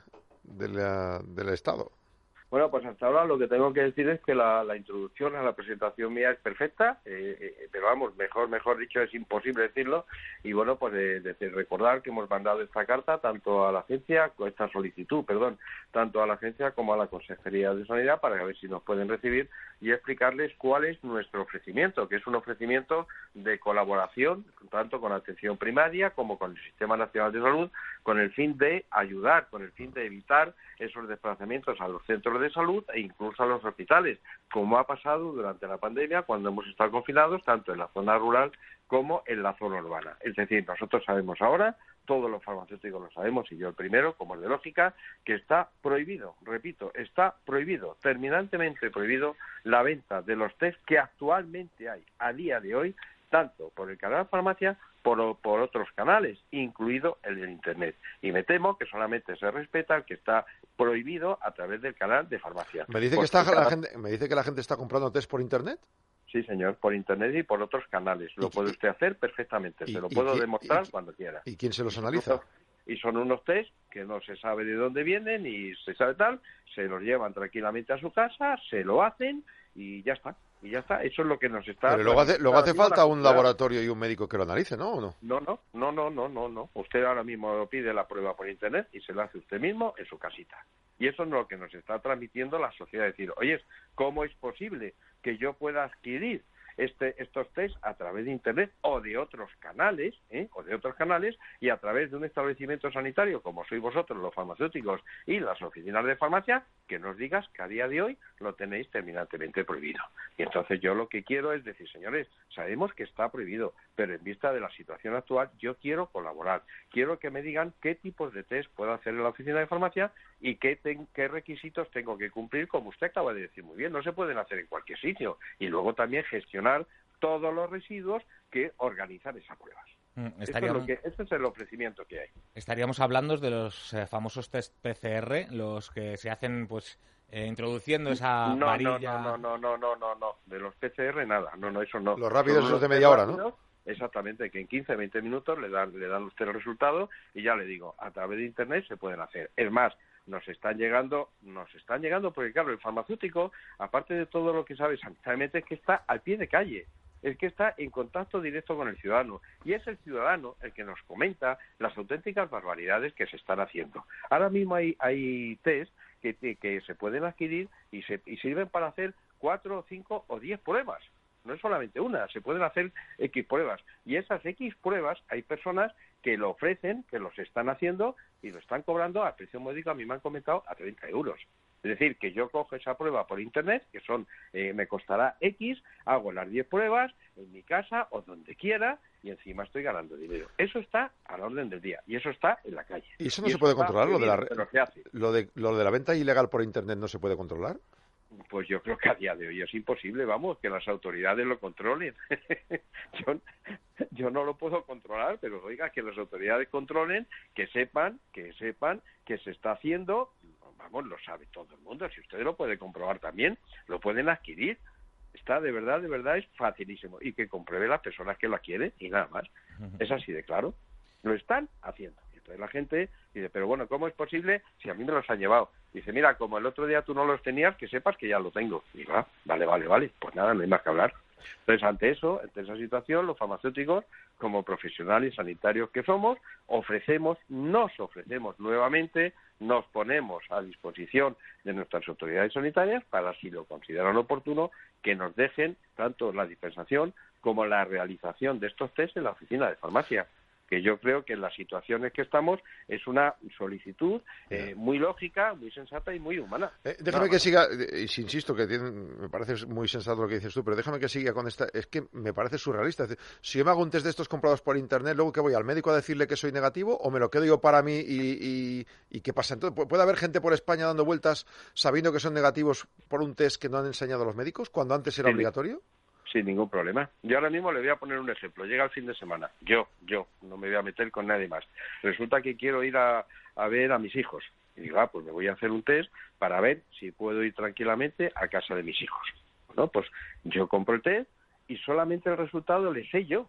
Estado? Bueno, pues hasta ahora lo que tengo que decir es que la introducción a la presentación mía es perfecta, pero vamos, mejor dicho, es imposible decirlo. Y bueno, pues recordar que hemos mandado esta carta tanto a la agencia, esta solicitud, tanto a la agencia como a la Consejería de Sanidad para ver si nos pueden recibir y explicarles cuál es nuestro ofrecimiento, que es un ofrecimiento de colaboración tanto con la atención primaria como con el Sistema Nacional de Salud, con el fin de ayudar, con el fin de evitar esos desplazamientos a los centros de salud e incluso a los hospitales, como ha pasado durante la pandemia cuando hemos estado confinados tanto en la zona rural como en la zona urbana. Es decir, nosotros sabemos ahora, todos los farmacéuticos lo sabemos, y yo el primero, como es de lógica, que está prohibido, repito, está prohibido, terminantemente prohibido la venta de los test que actualmente hay a día de hoy, tanto por el canal farmacia por otros canales, incluido el de Internet. Y me temo que solamente se respeta el que está prohibido a través del canal de farmacia. ¿Me dice que la gente está comprando test por Internet? Sí, señor, por Internet y por otros canales. Lo puede usted hacer perfectamente, se lo puedo demostrar cuando quiera. ¿Y quién se los analiza? Y son unos test que no se sabe de dónde vienen y se sabe tal, se los llevan tranquilamente a su casa, se lo hacen y ya está. Y ya está, eso es lo que nos está... Pero luego hace falta un laboratorio y un médico que lo analice, ¿no? ¿O no? No. Usted ahora mismo pide la prueba por Internet y se la hace usted mismo en su casita. Y eso es lo que nos está transmitiendo la sociedad. Decir, oye, ¿cómo es posible que yo pueda adquirir estos test a través de Internet o de otros canales, y a través de un establecimiento sanitario como sois vosotros, los farmacéuticos y las oficinas de farmacia, que nos digas que a día de hoy lo tenéis terminantemente prohibido? Y entonces yo lo que quiero es decir, señores, sabemos que está prohibido, pero en vista de la situación actual yo quiero colaborar, quiero que me digan qué tipos de test puedo hacer en la oficina de farmacia y qué requisitos tengo que cumplir, como usted acaba de decir muy bien, no se pueden hacer en cualquier sitio, y luego también gestionar todos los residuos que organizan esas pruebas. Ese es el ofrecimiento que hay. Estaríamos hablando de los famosos test PCR, los que se hacen introduciendo esa varilla... No, de los PCR nada, eso no. Los rápidos esos de media hora, ¿no? Exactamente, que en 15, 20 minutos le dan usted el resultado y ya le digo, a través de Internet se pueden hacer. Es más, nos están llegando porque claro, el farmacéutico, aparte de todo lo que sabe sanitariamente, es que está al pie de calle, es que está en contacto directo con el ciudadano y es el ciudadano el que nos comenta las auténticas barbaridades que se están haciendo. Ahora mismo hay test que se pueden adquirir y sirven para hacer 4, 5 o 10 pruebas. No es solamente una, se pueden hacer X pruebas. Y esas X pruebas hay personas que lo ofrecen, que los están haciendo y lo están cobrando a precio módico, a mí me han comentado, a 30 euros. Es decir, que yo cojo esa prueba por Internet, que me costará X, hago las 10 pruebas en mi casa o donde quiera y encima estoy ganando dinero. Eso está a la orden del día y eso está en la calle. ¿Y eso no se puede controlar? ¿Lo de la venta ilegal por Internet no se puede controlar? Pues yo creo que a día de hoy es imposible, vamos, que las autoridades lo controlen. Yo no lo puedo controlar, pero oiga, que las autoridades controlen, que sepan que se está haciendo, vamos, lo sabe todo el mundo. Si ustedes lo pueden comprobar también, lo pueden adquirir. Está de verdad es facilísimo. Y que compruebe las personas que lo adquieren y nada más. Es así de claro. Lo están haciendo. Entonces la gente dice, pero bueno, ¿cómo es posible si a mí me los han llevado? Dice, mira, como el otro día tú no los tenías, que sepas que ya lo tengo. Y digo, vale, pues nada, no hay más que hablar. Entonces, ante esa situación, los farmacéuticos, como profesionales sanitarios que somos, nos ofrecemos nuevamente, nos ponemos a disposición de nuestras autoridades sanitarias para, si lo consideran oportuno, que nos dejen tanto la dispensación como la realización de estos test en la oficina de farmacia, que yo creo que en las situaciones que estamos es una solicitud muy lógica, muy sensata y muy humana. Déjame que siga, insisto que me parece muy sensato lo que dices tú, pero déjame que siga con esta, es que me parece surrealista. Es decir, si yo me hago un test de estos comprados por Internet, luego que voy al médico a decirle que soy negativo, o me lo quedo yo para mí y ¿qué pasa? Entonces, ¿puede haber gente por España dando vueltas sabiendo que son negativos por un test que no han enseñado a los médicos, cuando antes era obligatorio? Sin ningún problema. Yo ahora mismo le voy a poner un ejemplo. Llega el fin de semana. Yo no me voy a meter con nadie más. Resulta que quiero ir a ver a mis hijos. Y digo, pues me voy a hacer un test para ver si puedo ir tranquilamente a casa de mis hijos. Bueno, pues yo compro el test y solamente el resultado le sé yo.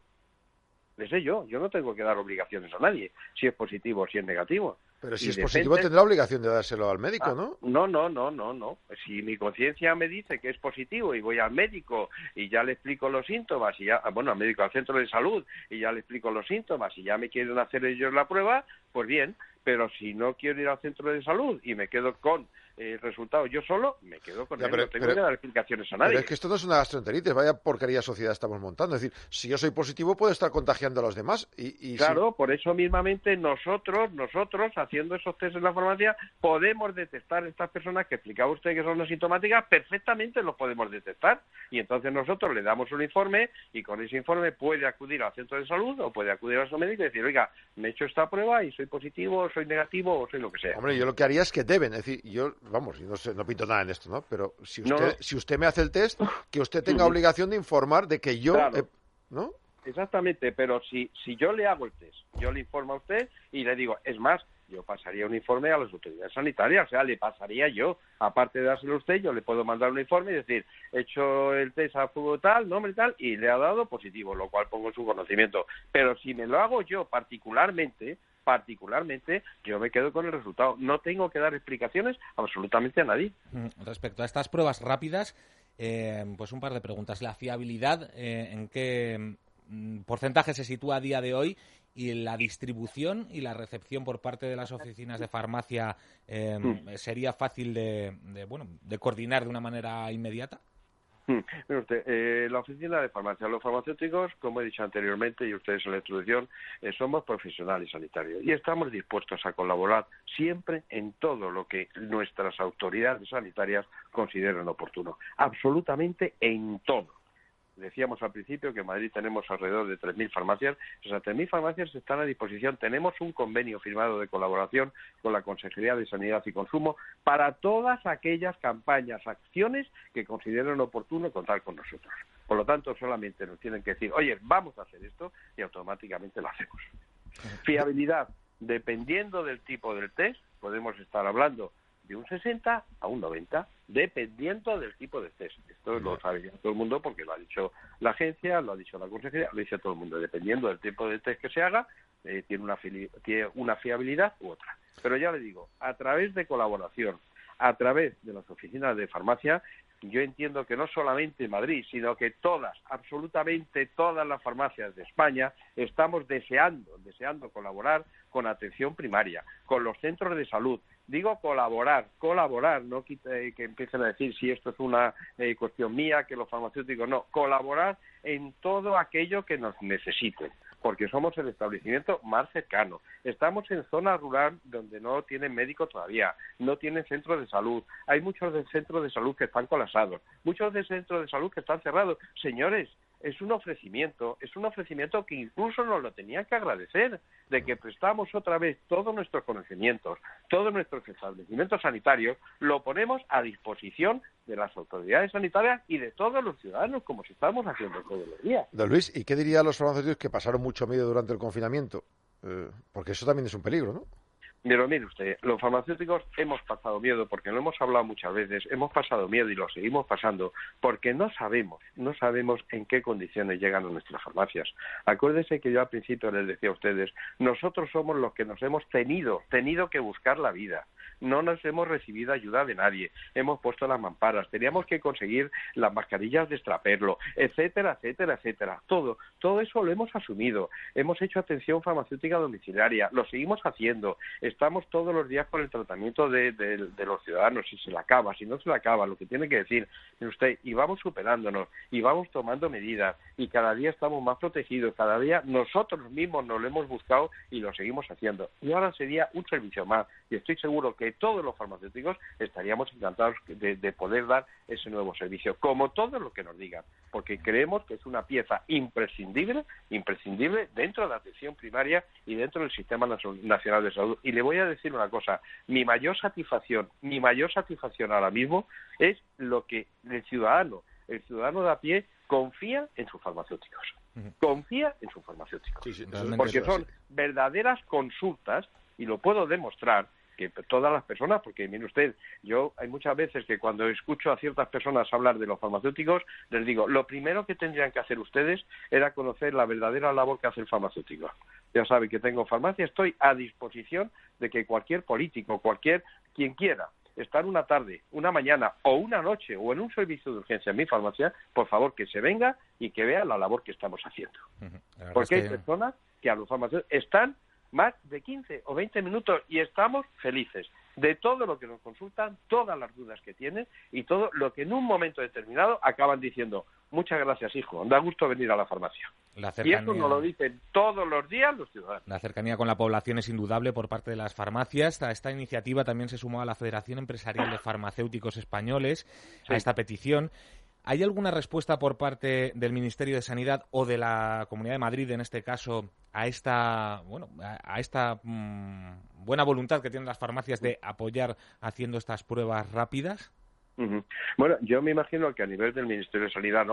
Yo no tengo que dar obligaciones a nadie, si es positivo o si es negativo. Pero si es positivo tendrá obligación de dárselo al médico, ¿no? No. Si mi conciencia me dice que es positivo y voy al médico y ya le explico los síntomas, al médico, al centro de salud, y ya le explico los síntomas y ya me quieren hacer ellos la prueba, pues bien. Pero si no quiero ir al centro de salud y me quedo con el resultado yo solo, me quedo con él. No tengo que dar explicaciones a nadie. Pero es que esto no es una gastroenteritis, vaya porquería de sociedad estamos montando. Es decir, si yo soy positivo puedo estar contagiando a los demás. Claro, por eso mismamente nosotros, haciendo esos test en la farmacia, podemos detectar estas personas que explicaba usted que son asintomáticas, perfectamente los podemos detectar. Y entonces nosotros le damos un informe y con ese informe puede acudir al centro de salud o puede acudir a su médico y decir, oiga, me he hecho esta prueba y soy positivo, soy negativo o soy lo que sea. Hombre, yo lo que haría es que deben, es decir, yo no pinto nada en esto, ¿no? Pero si usted me hace el test, que usted tenga obligación de informar de que yo, claro. ¿no? Exactamente, pero si yo le hago el test, yo le informo a usted y le digo, es más, yo pasaría un informe a las autoridades sanitarias, o sea, le pasaría yo, aparte de dárselo a usted, yo le puedo mandar un informe y decir, he hecho el test a fútbol tal, nombre tal, y le ha dado positivo, lo cual pongo en su conocimiento. Pero si me lo hago yo particularmente, yo me quedo con el resultado. No tengo que dar explicaciones absolutamente a nadie. Respecto a estas pruebas rápidas, pues un par de preguntas. La fiabilidad, ¿en qué porcentaje se sitúa a día de hoy? Y la distribución y la recepción por parte de las oficinas de farmacia, ¿sería fácil de coordinar de una manera inmediata? Mire usted, la oficina de farmacia, los farmacéuticos, como he dicho anteriormente y ustedes en la introducción, somos profesionales sanitarios y estamos dispuestos a colaborar siempre en todo lo que nuestras autoridades sanitarias consideren oportuno, absolutamente en todo. Decíamos al principio que en Madrid tenemos alrededor de 3.000 farmacias. Esas 3.000 farmacias están a disposición. Tenemos un convenio firmado de colaboración con la Consejería de Sanidad y Consumo para todas aquellas campañas, acciones que consideren oportuno contar con nosotros. Por lo tanto, solamente nos tienen que decir, oye, vamos a hacer esto y automáticamente lo hacemos. Fiabilidad, dependiendo del tipo del test, podemos estar hablando de un 60 a un 90, dependiendo del tipo de test. Esto lo sabe ya todo el mundo porque lo ha dicho la agencia, lo ha dicho la consejería, lo dice todo el mundo. Dependiendo del tipo de test que se haga, tiene una fiabilidad u otra. Pero ya le digo, a través de colaboración, a través de las oficinas de farmacia, yo entiendo que no solamente en Madrid, sino que absolutamente todas las farmacias de España estamos deseando colaborar con atención primaria, con los centros de salud. Digo colaborar, no que empiecen a decir si esto es una cuestión mía, que los farmacéuticos no, colaborar en todo aquello que nos necesiten. porque somos el establecimiento más cercano. Estamos en zona rural donde no tienen médico todavía, no tienen centros de salud. Hay muchos de centros de salud que están colapsados, muchos de centros de salud que están cerrados. Señores, es un ofrecimiento que incluso nos lo tenían que agradecer, de que prestamos otra vez todos nuestros conocimientos, todos nuestros establecimientos sanitarios, lo ponemos a disposición de las autoridades sanitarias y de todos los ciudadanos, como si estamos haciendo todos los días. Don Luis, ¿y qué diría a los farmacéuticos que pasaron mucho miedo durante el confinamiento? Porque eso también es un peligro, ¿no? Pero mire usted, los farmacéuticos hemos pasado miedo, porque lo hemos hablado muchas veces, hemos pasado miedo y lo seguimos pasando, porque no sabemos en qué condiciones llegan a nuestras farmacias. Acuérdense que yo al principio les decía a ustedes, nosotros somos los que nos hemos tenido que buscar la vida. No nos hemos recibido ayuda de nadie, hemos puesto las mamparas, teníamos que conseguir las mascarillas de extraperlo, etcétera, etcétera, etcétera. Todo eso lo hemos asumido, hemos hecho atención farmacéutica domiciliaria, lo seguimos haciendo, estamos todos los días con el tratamiento de los ciudadanos, si se le acaba, si no se le acaba, lo que tiene que decir usted, y vamos superándonos, y vamos tomando medidas, y cada día estamos más protegidos, cada día nosotros mismos nos lo hemos buscado y lo seguimos haciendo. Y ahora sería un servicio más, y estoy seguro que todos los farmacéuticos estaríamos encantados de poder dar ese nuevo servicio, como todo lo que nos digan, porque creemos que es una pieza imprescindible dentro de la atención primaria y dentro del Sistema Nacional de Salud. Y le voy a decir una cosa, mi mayor satisfacción ahora mismo es lo que el ciudadano de a pie confía en sus farmacéuticos. Sí, porque son verdaderas consultas, y lo puedo demostrar, que todas las personas, porque mire usted, hay muchas veces que cuando escucho a ciertas personas hablar de los farmacéuticos, les digo, lo primero que tendrían que hacer ustedes era conocer la verdadera labor que hace el farmacéutico. Ya saben que tengo farmacia, estoy a disposición de que cualquier político, quien quiera estar una tarde, una mañana o una noche o en un servicio de urgencia en mi farmacia, por favor que se venga y que vea la labor que estamos haciendo. Porque hay personas que a los farmacéuticos están más de 15 o 20 minutos y estamos felices de todo lo que nos consultan, todas las dudas que tienen y todo lo que en un momento determinado acaban diciendo, muchas gracias, hijo, da gusto venir a la farmacia. Y eso nos lo dicen todos los días los ciudadanos. La cercanía con la población es indudable por parte de las farmacias. A esta iniciativa también se sumó a la Federación Empresarial de Farmacéuticos Españoles, a esta petición. ¿Hay alguna respuesta por parte del Ministerio de Sanidad o de la Comunidad de Madrid, en este caso, a esta buena voluntad que tienen las farmacias de apoyar haciendo estas pruebas rápidas? Bueno, yo me imagino que a nivel del Ministerio de Sanidad,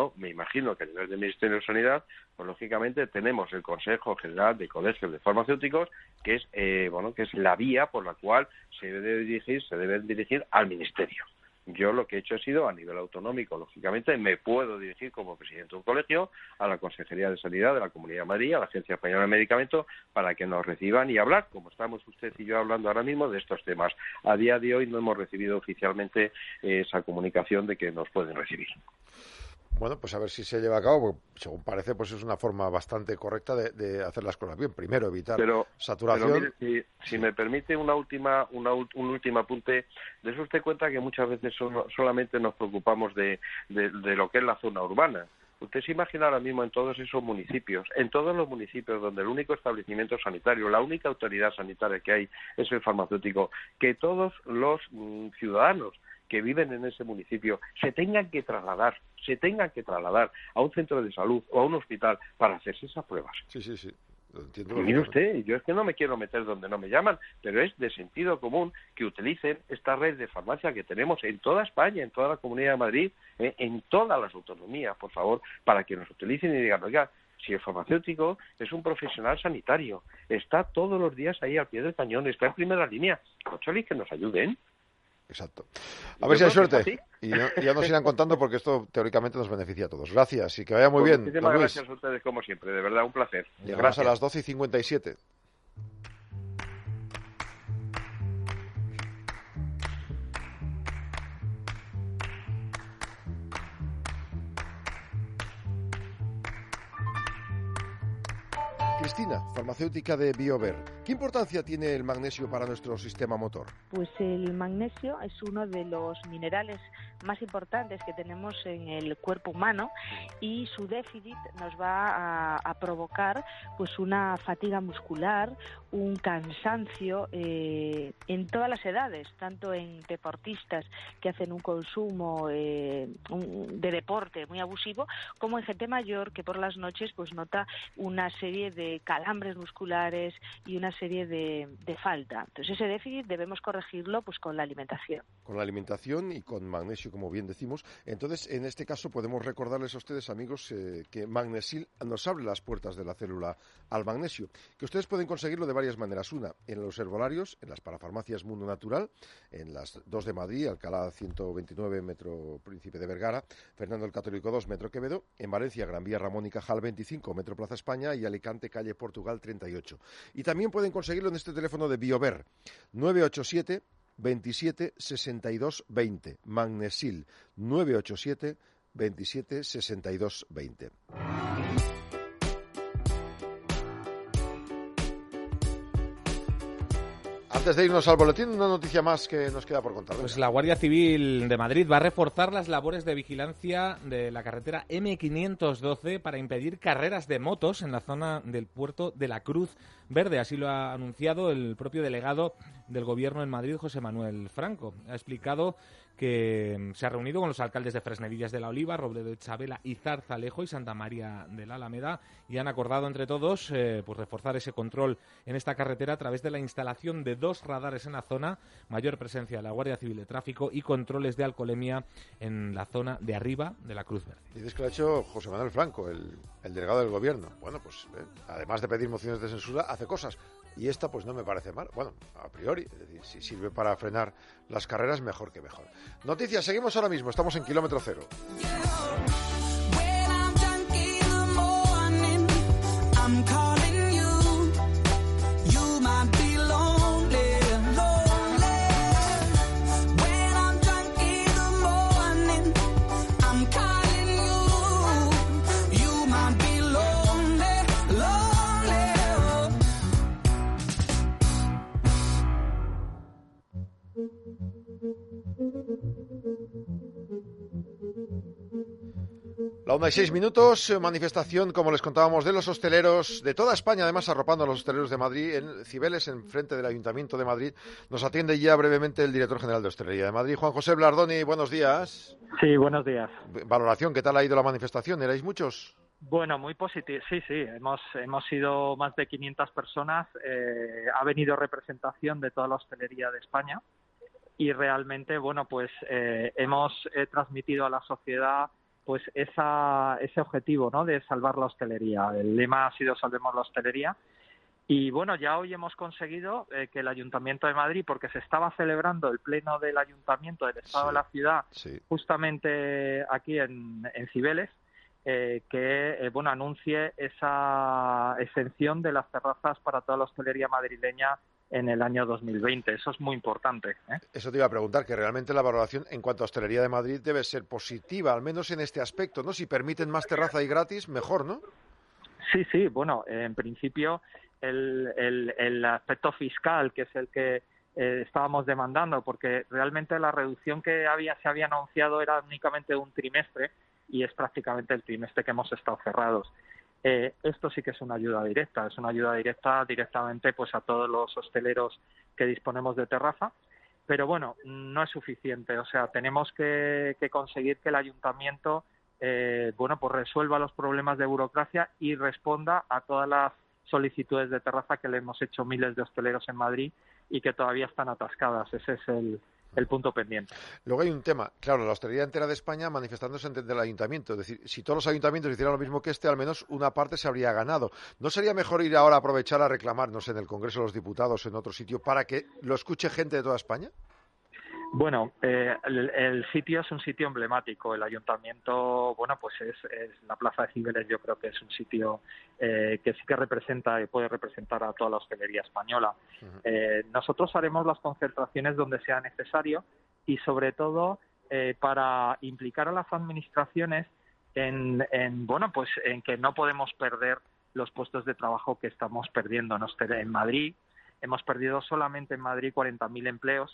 pues lógicamente tenemos el Consejo General de Colegios de Farmacéuticos, que es que es la vía por la cual se deben dirigir al Ministerio. Yo lo que he hecho ha sido, a nivel autonómico, lógicamente, me puedo dirigir como presidente de un colegio a la Consejería de Sanidad de la Comunidad de Madrid, a la Agencia Española de Medicamentos, para que nos reciban y hablar, como estamos usted y yo hablando ahora mismo, de estos temas. A día de hoy no hemos recibido oficialmente esa comunicación de que nos pueden recibir. Bueno, pues a ver si se lleva a cabo, porque según parece, pues es una forma bastante correcta de hacer las cosas bien. Primero, evitar saturación. Pero mire, si me permite un último apunte, dése usted cuenta que muchas veces solamente nos preocupamos de lo que es la zona urbana. Usted se imagina ahora mismo en todos esos municipios, en todos los municipios donde el único establecimiento sanitario, la única autoridad sanitaria que hay es el farmacéutico, que todos los ciudadanos que viven en ese municipio se tengan que trasladar a un centro de salud o a un hospital para hacerse esas pruebas. Sí. Lo entiendo. Y mire usted, yo es que no me quiero meter donde no me llaman, pero es de sentido común que utilicen esta red de farmacia que tenemos en toda España, en toda la Comunidad de Madrid, en todas las autonomías, por favor, para que nos utilicen y digan, oiga, si el farmacéutico es un profesional sanitario, está todos los días ahí al pie del cañón, está en primera línea, cocholis, que nos ayuden. Exacto. A ver si hay suerte. Y ya nos irán contando porque esto teóricamente nos beneficia a todos. Gracias y que vaya muy bien. Muchísimas gracias a ustedes como siempre, de verdad un placer. Llegamos a las 12:57. Cristina, farmacéutica de BioVer. ¿Qué importancia tiene el magnesio para nuestro sistema motor? Pues el magnesio es uno de los minerales más importantes que tenemos en el cuerpo humano y su déficit nos va a provocar pues una fatiga muscular, un cansancio en todas las edades, tanto en deportistas que hacen un consumo de deporte muy abusivo, como en gente mayor que por las noches pues nota una serie de calambres musculares y una serie de falta. Entonces ese déficit debemos corregirlo pues con la alimentación. Con la alimentación y con magnesio, como bien decimos. Entonces, en este caso podemos recordarles a ustedes, amigos, que Magnesil nos abre las puertas de la célula al magnesio, que ustedes pueden conseguirlo de varias maneras. Una, en los herbolarios, en las parafarmacias Mundo Natural, en las 2 de Madrid, Alcalá 129, Metro Príncipe de Vergara, Fernando el Católico 2, Metro Quevedo, en Valencia, Gran Vía Ramón y Cajal 25, Metro Plaza España, y Alicante, calle Portugal 38. Y también pueden conseguirlo en este teléfono de BioVer, 987 27 62 20, Magnesil, 987 27 62 20. Antes de irnos al boletín, una noticia más que nos queda por contar. Pues la Guardia Civil de Madrid va a reforzar las labores de vigilancia de la carretera M512 para impedir carreras de motos en la zona del puerto de la Cruz Verde. Así lo ha anunciado el propio delegado del Gobierno en Madrid, José Manuel Franco. Ha explicado que se ha reunido con los alcaldes de Fresnedillas de la Oliva, Robledo de Chabela y Zarzalejo y Santa María de la Alameda, y han acordado entre todos pues reforzar ese control en esta carretera a través de la instalación de 2 radares en la zona, mayor presencia de la Guardia Civil de Tráfico y controles de alcoholemia en la zona de arriba de la Cruz Verde. Dices que lo ha hecho José Manuel Franco, el delegado del Gobierno. Bueno, pues además de pedir mociones de censura, hace cosas. Y esta pues no me parece mal. Bueno, a priori, es decir, si sirve para frenar las carreras, mejor que mejor. Noticias, seguimos ahora mismo, estamos en kilómetro cero. La 1:06, manifestación, como les contábamos, de los hosteleros de toda España, además arropando a los hosteleros de Madrid, en Cibeles, en frente del Ayuntamiento de Madrid. Nos atiende ya brevemente el director general de Hostelería de Madrid, Juan José Blardoni. Buenos días. Sí, buenos días. Valoración, ¿qué tal ha ido la manifestación? ¿Erais muchos? Bueno, muy positivo. Sí, hemos sido más de 500 personas. Ha venido representación de toda la hostelería de España y realmente, bueno, pues hemos transmitido a la sociedad pues ese objetivo, ¿no?, de salvar la hostelería. El lema ha sido Salvemos la hostelería. Y bueno, ya hoy hemos conseguido que el Ayuntamiento de Madrid, porque se estaba celebrando el pleno del Ayuntamiento del Estado de la Ciudad, justamente aquí en Cibeles, bueno, anuncie esa exención de las terrazas para toda la hostelería madrileña en el año 2020. Eso es muy importante, ¿eh? Eso te iba a preguntar, que realmente la valoración en cuanto a hostelería de Madrid debe ser positiva, al menos en este aspecto, ¿no? Si permiten más terraza y gratis, mejor, ¿no? Sí, bueno, en principio el aspecto fiscal, que es el que estábamos demandando, porque realmente la reducción que se había anunciado era únicamente un trimestre y es prácticamente el trimestre que hemos estado cerrados. Esto sí que es una ayuda directa, directamente pues a todos los hosteleros que disponemos de terraza, pero bueno, no es suficiente. O sea, tenemos que conseguir que el ayuntamiento pues resuelva los problemas de burocracia y responda a todas las solicitudes de terraza que le hemos hecho miles de hosteleros en Madrid y que todavía están atascadas. Ese es el punto pendiente. Luego hay un tema, claro, la hostelería entera de España manifestándose ante el ayuntamiento, es decir, si todos los ayuntamientos hicieran lo mismo que al menos una parte se habría ganado. ¿No sería mejor ir ahora a aprovechar a reclamarnos en el Congreso de los Diputados, en otro sitio, para que lo escuche gente de toda España? Bueno, el sitio es un sitio emblemático. El ayuntamiento, bueno, pues es la Plaza de Cibeles. Yo creo que es un sitio que sí que representa y puede representar a toda la hostelería española. Nosotros haremos las concentraciones donde sea necesario y sobre todo para implicar a las administraciones en que no podemos perder los puestos de trabajo que estamos perdiendo en Madrid. Hemos perdido solamente en Madrid 40.000 empleos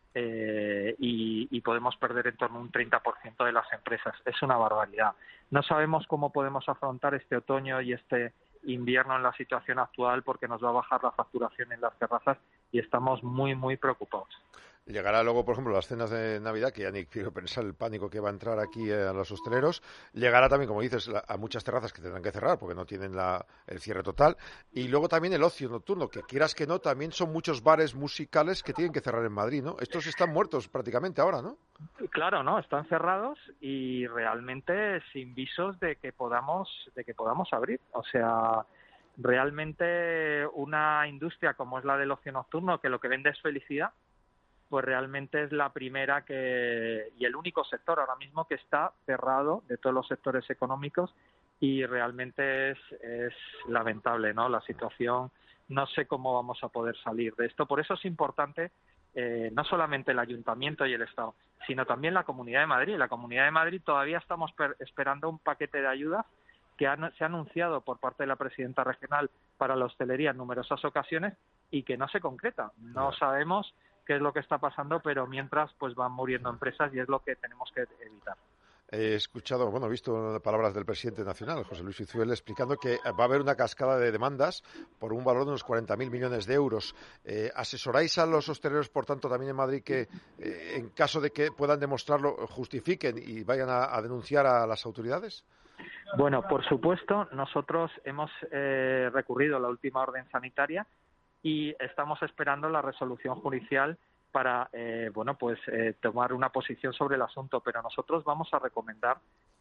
y podemos perder en torno a un 30% de las empresas. Es una barbaridad. No sabemos cómo podemos afrontar este otoño y este invierno en la situación actual, porque nos va a bajar la facturación en las terrazas y estamos muy, muy preocupados. Llegará luego, por ejemplo, las cenas de Navidad, que ya ni quiero pensar el pánico que va a entrar aquí a los hosteleros. Llegará también, como dices, a muchas terrazas que tendrán que cerrar porque no tienen el cierre total. Y luego también el ocio nocturno, que quieras que no, también son muchos bares musicales que tienen que cerrar en Madrid, ¿no? Estos están muertos prácticamente ahora, ¿no? Claro, ¿no? Están cerrados y realmente sin visos de que podamos abrir. O sea, realmente una industria como es la del ocio nocturno, que lo que vende es felicidad, pues realmente es la primera y el único sector ahora mismo que está cerrado de todos los sectores económicos, y realmente es lamentable, ¿no? La situación, no sé cómo vamos a poder salir de esto. Por eso es importante no solamente el Ayuntamiento y el Estado, sino también la Comunidad de Madrid. La Comunidad de Madrid todavía estamos esperando un paquete de ayudas que se ha anunciado por parte de la presidenta regional para la hostelería en numerosas ocasiones y que no se concreta. No sabemos qué es lo que está pasando, pero mientras pues van muriendo empresas y es lo que tenemos que evitar. He escuchado, he visto palabras del presidente nacional, José Luis Fizuel, explicando que va a haber una cascada de demandas por un valor de unos 40.000 millones de euros. ¿Asesoráis a los hosteleros, por tanto, también en Madrid, que en caso de que puedan demostrarlo, justifiquen y vayan a denunciar a las autoridades? Bueno, por supuesto, nosotros hemos recurrido a la última orden sanitaria y estamos esperando la resolución judicial para tomar una posición sobre el asunto, pero nosotros vamos a recomendar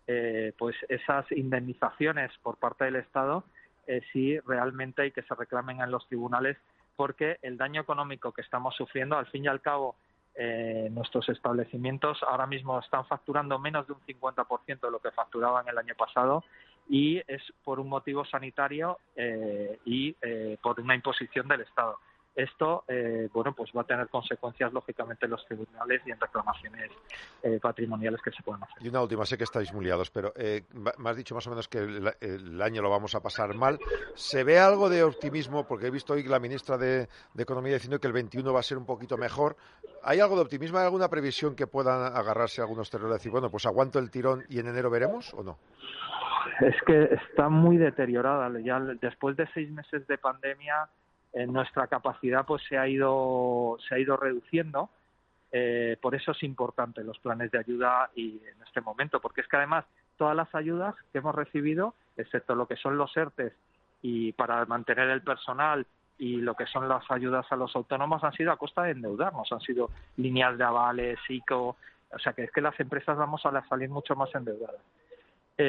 esas indemnizaciones por parte del Estado si realmente hay que se reclamen en los tribunales, porque el daño económico que estamos sufriendo, al fin y al cabo, nuestros establecimientos ahora mismo están facturando menos de un 50% de lo que facturaban el año pasado, y es por un motivo sanitario y por una imposición del Estado. Esto va a tener consecuencias lógicamente en los tribunales y en reclamaciones patrimoniales que se pueden hacer. Y una última, sé que estáis muy liados, pero me has dicho más o menos que el año lo vamos a pasar mal. ¿Se ve algo de optimismo? Porque he visto hoy la ministra de Economía diciendo que el 21 va a ser un poquito mejor. ¿Hay algo de optimismo? ¿Hay alguna previsión que puedan agarrarse algunos hosteleros y decir, bueno, pues aguanto el tirón y en enero veremos, o no? Es que está muy deteriorada. Ya después de 6 meses de pandemia, nuestra capacidad pues se ha ido reduciendo. Por eso es importante los planes de ayuda y en este momento, porque es que además todas las ayudas que hemos recibido, excepto lo que son los ERTEs y para mantener el personal y lo que son las ayudas a los autónomos, han sido a costa de endeudarnos, han sido líneas de avales, ICO, o sea que es que las empresas vamos a salir mucho más endeudadas. Yo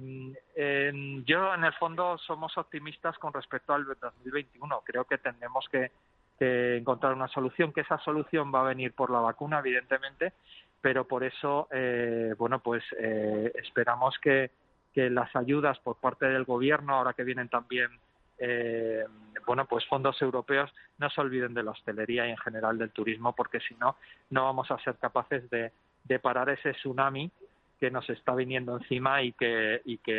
en el fondo somos optimistas con respecto al 2021. Creo que tendremos que encontrar una solución, que esa solución va a venir por la vacuna, evidentemente, pero por eso esperamos que las ayudas por parte del gobierno, ahora que vienen también fondos europeos, no se olviden de la hostelería y en general del turismo, porque si no vamos a ser capaces de parar ese tsunami que nos está viniendo encima y que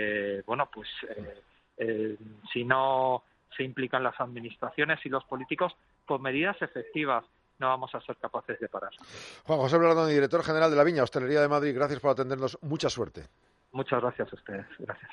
si no se implican las administraciones y los políticos con medidas efectivas, no vamos a ser capaces de parar. Juan José Blardón, director general de la Viña Hostelería de Madrid, gracias por atendernos. Mucha suerte. Muchas gracias a ustedes. Gracias.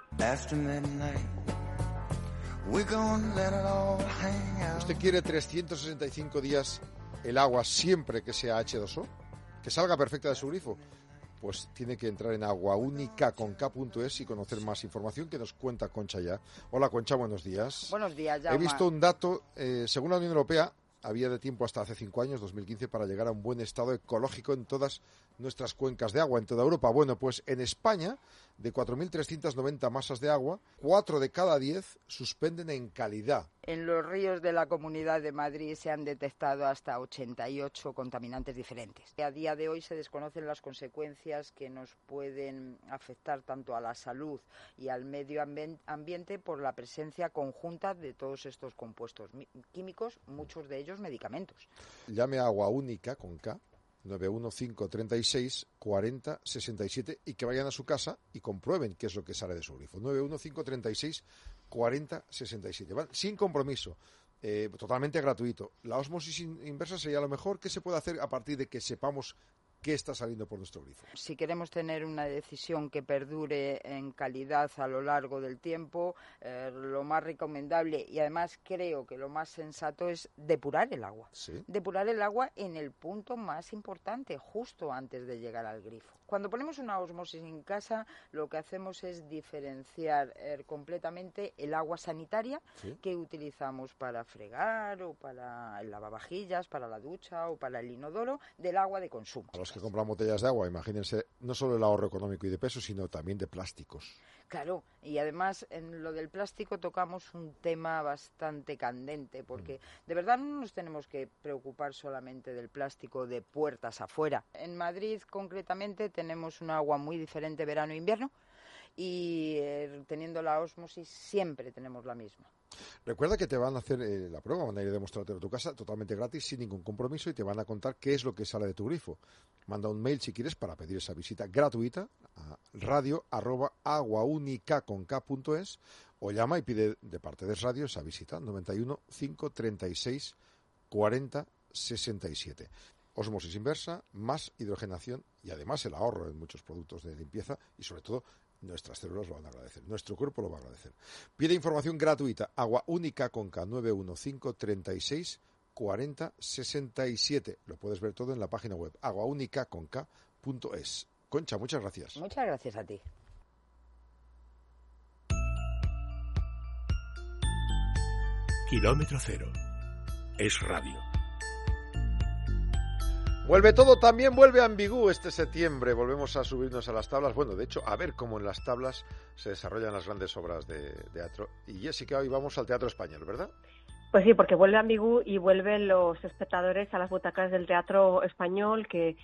¿Usted quiere 365 días el agua siempre que sea H2O? ¿Que salga perfecta de su grifo? Pues tiene que entrar en aguaunicaconk.es y conocer más información, que nos cuenta Concha ya. Hola Concha, buenos días. Buenos días, Jaume. He visto un dato, según la Unión Europea, había de tiempo hasta hace 5 años, 2015, para llegar a un buen estado ecológico en todas nuestras cuencas de agua, en toda Europa. Bueno, pues en España, de 4.390 masas de agua, 4 de cada 10 suspenden en calidad. En los ríos de la Comunidad de Madrid se han detectado hasta 88 contaminantes diferentes. A día de hoy se desconocen las consecuencias que nos pueden afectar tanto a la salud y al medio ambiente por la presencia conjunta de todos estos compuestos químicos, muchos de ellos medicamentos. Llame a Agua Única con K 91536 40 67 y que vayan a su casa y comprueben qué es lo que sale de su grifo. 91536 40 67. ¿Vale? Sin compromiso. Totalmente gratuito. La ósmosis inversa sería lo mejor. ¿Qué se puede hacer a partir de que sepamos qué está saliendo por nuestro grifo? Si queremos tener una decisión que perdure en calidad a lo largo del tiempo, lo más recomendable y además creo que lo más sensato es depurar el agua. ¿Sí? Depurar el agua en el punto más importante, justo antes de llegar al grifo. Cuando ponemos una ósmosis en casa, lo que hacemos es diferenciar completamente el agua sanitaria que utilizamos para fregar o para el lavavajillas, para la ducha o para el inodoro, del agua de consumo. A los que compran botellas de agua, imagínense no solo el ahorro económico y de peso, sino también de plásticos. Claro, y además en lo del plástico tocamos un tema bastante candente, porque de verdad no nos tenemos que preocupar solamente del plástico de puertas afuera. En Madrid, concretamente, tenemos un agua muy diferente verano e invierno, y teniendo la ósmosis siempre tenemos la misma. Recuerda que te van a hacer la prueba, van a ir a demostrártelo a tu casa totalmente gratis, sin ningún compromiso, y te van a contar qué es lo que sale de tu grifo. Manda un mail si quieres para pedir esa visita gratuita a radio@aguaunica.es o llama y pide de parte de Radio esa visita 91 536 40 67. Ósmosis inversa, más hidrogenación y además el ahorro en muchos productos de limpieza y sobre todo nuestras células lo van a agradecer, nuestro cuerpo lo va a agradecer. Pide información gratuita, Agua Única con K, 915 36 40 67. Lo puedes ver todo en la página web aguaunicaconk.es. Concha, muchas gracias. Muchas gracias a ti. Kilómetro Cero. Es radio. Vuelve todo, también vuelve Ambigú este septiembre. Volvemos a subirnos a las tablas. Bueno, de hecho, a ver cómo en las tablas se desarrollan las grandes obras de teatro. Y Jessica, hoy vamos al Teatro Español, ¿verdad? Pues sí, porque vuelve Ambigú y vuelven los espectadores a las butacas del Teatro Español que,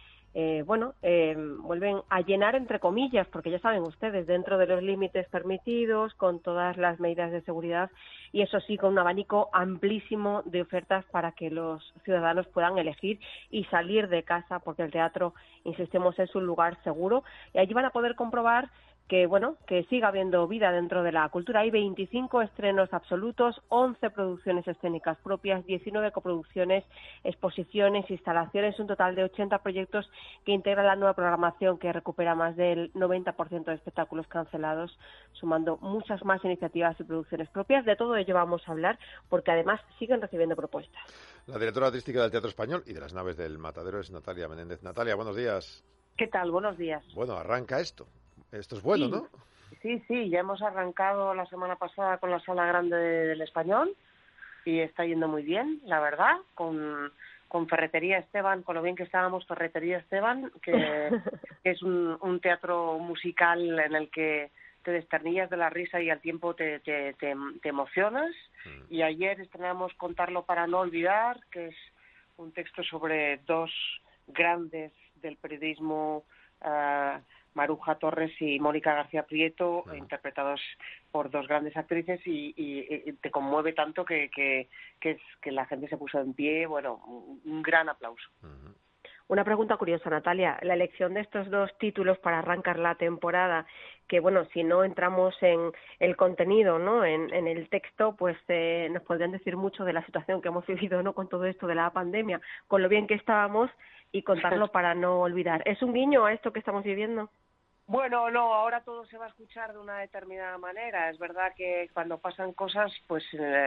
vuelven a llenar entre comillas, porque ya saben ustedes, dentro de los límites permitidos, con todas las medidas de seguridad y eso sí, con un abanico amplísimo de ofertas para que los ciudadanos puedan elegir y salir de casa, porque el teatro, insistimos, es un lugar seguro y allí van a poder comprobar que siga habiendo vida dentro de la cultura. Hay 25 estrenos absolutos, 11 producciones escénicas propias, 19 coproducciones, exposiciones, instalaciones, un total de 80 proyectos que integran la nueva programación que recupera más del 90% de espectáculos cancelados, sumando muchas más iniciativas y producciones propias. De todo ello vamos a hablar, porque además siguen recibiendo propuestas. La directora artística del Teatro Español y de las naves del Matadero es Natalia Menéndez. Natalia, buenos días. ¿Qué tal? Buenos días. Bueno, arranca esto. Esto es bueno, sí, ¿no? Sí, ya hemos arrancado la semana pasada con la Sala Grande del Español y está yendo muy bien, la verdad, con Ferretería Esteban, con lo bien que estábamos, Ferretería Esteban, que es un teatro musical en el que te desternillas de la risa y al tiempo te emocionas. Y ayer estrenamos Contarlo para no olvidar, que es un texto sobre dos grandes del periodismo, Maruja Torres y Mónica García Prieto, interpretados por dos grandes actrices y te conmueve tanto que la gente se puso en pie. Bueno, un gran aplauso. Una pregunta curiosa, Natalia. La elección de estos dos títulos para arrancar la temporada, que bueno, si no entramos en el contenido, ¿no? En el texto, pues nos podrían decir mucho de la situación que hemos vivido, ¿no? Con todo esto de la pandemia, con lo bien que estábamos y Contarlo para no olvidar. ¿Es un guiño a esto que estamos viviendo? Bueno, no, ahora todo se va a escuchar de una determinada manera. Es verdad que cuando pasan cosas, pues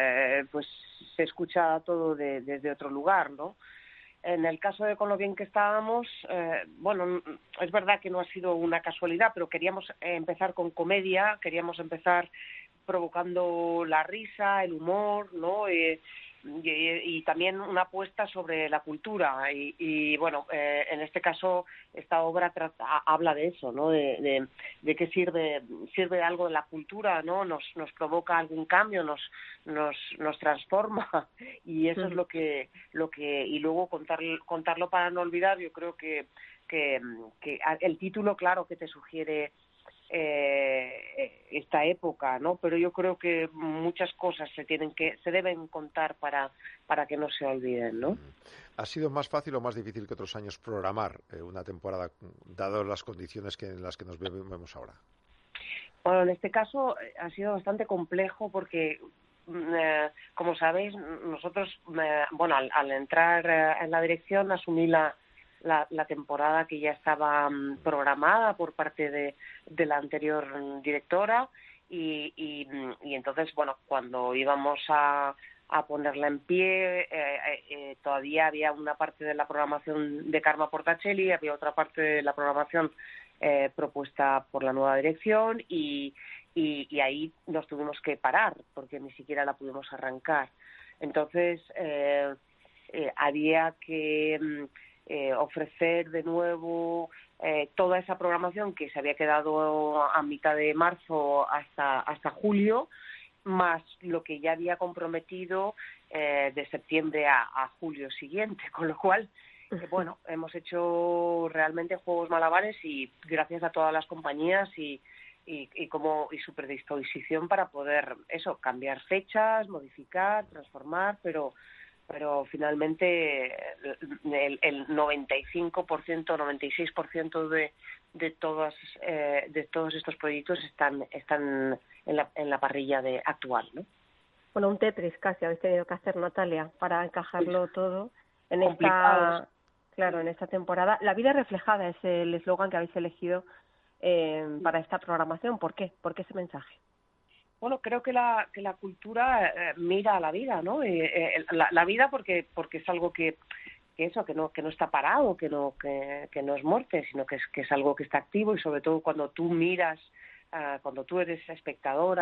se escucha todo desde otro lugar, ¿no? En el caso de Con lo bien que estábamos, es verdad que no ha sido una casualidad, pero queríamos empezar con comedia, queríamos empezar provocando la risa, el humor, ¿no? Y también una apuesta sobre la cultura en este caso esta obra habla de eso, ¿no? De que sirve algo de la cultura, ¿no? Nos provoca algún cambio, nos transforma y eso es lo que y luego contarlo para no olvidar. Yo creo que el título, claro, que te sugiere esta época, ¿no? Pero yo creo que muchas cosas se deben contar para que no se olviden, ¿no? ¿Ha sido más fácil o más difícil que otros años programar una temporada, dado las condiciones en las que nos vemos ahora? Bueno, en este caso ha sido bastante complejo porque, como sabéis, nosotros, al entrar en la dirección asumí la temporada que ya estaba programada por parte de la anterior directora y entonces, cuando íbamos a ponerla en pie, todavía había una parte de la programación de Carme Portacelli, había otra parte de la programación propuesta por la nueva dirección y ahí nos tuvimos que parar porque ni siquiera la pudimos arrancar. Entonces había que ofrecer de nuevo toda esa programación que se había quedado a mitad de marzo hasta julio, más lo que ya había comprometido de septiembre a julio siguiente, con lo cual hemos hecho realmente juegos malabares y gracias a todas las compañías y su predisposición para poder cambiar fechas, modificar, transformar, pero finalmente el 95%, 96% de todos estos proyectos están en la parrilla actual, ¿no? Bueno, un Tetris casi habéis tenido que hacer, Natalia, para encajarlo todo en esta temporada. La vida reflejada es el eslogan que habéis elegido para esta programación. ¿Por qué? ¿Por qué ese mensaje? Bueno, creo que la cultura mira a la vida, ¿no? La vida porque es algo que no está parado, que no es muerte, sino que es algo que está activo y sobre todo cuando tú miras, cuando tú eres espectador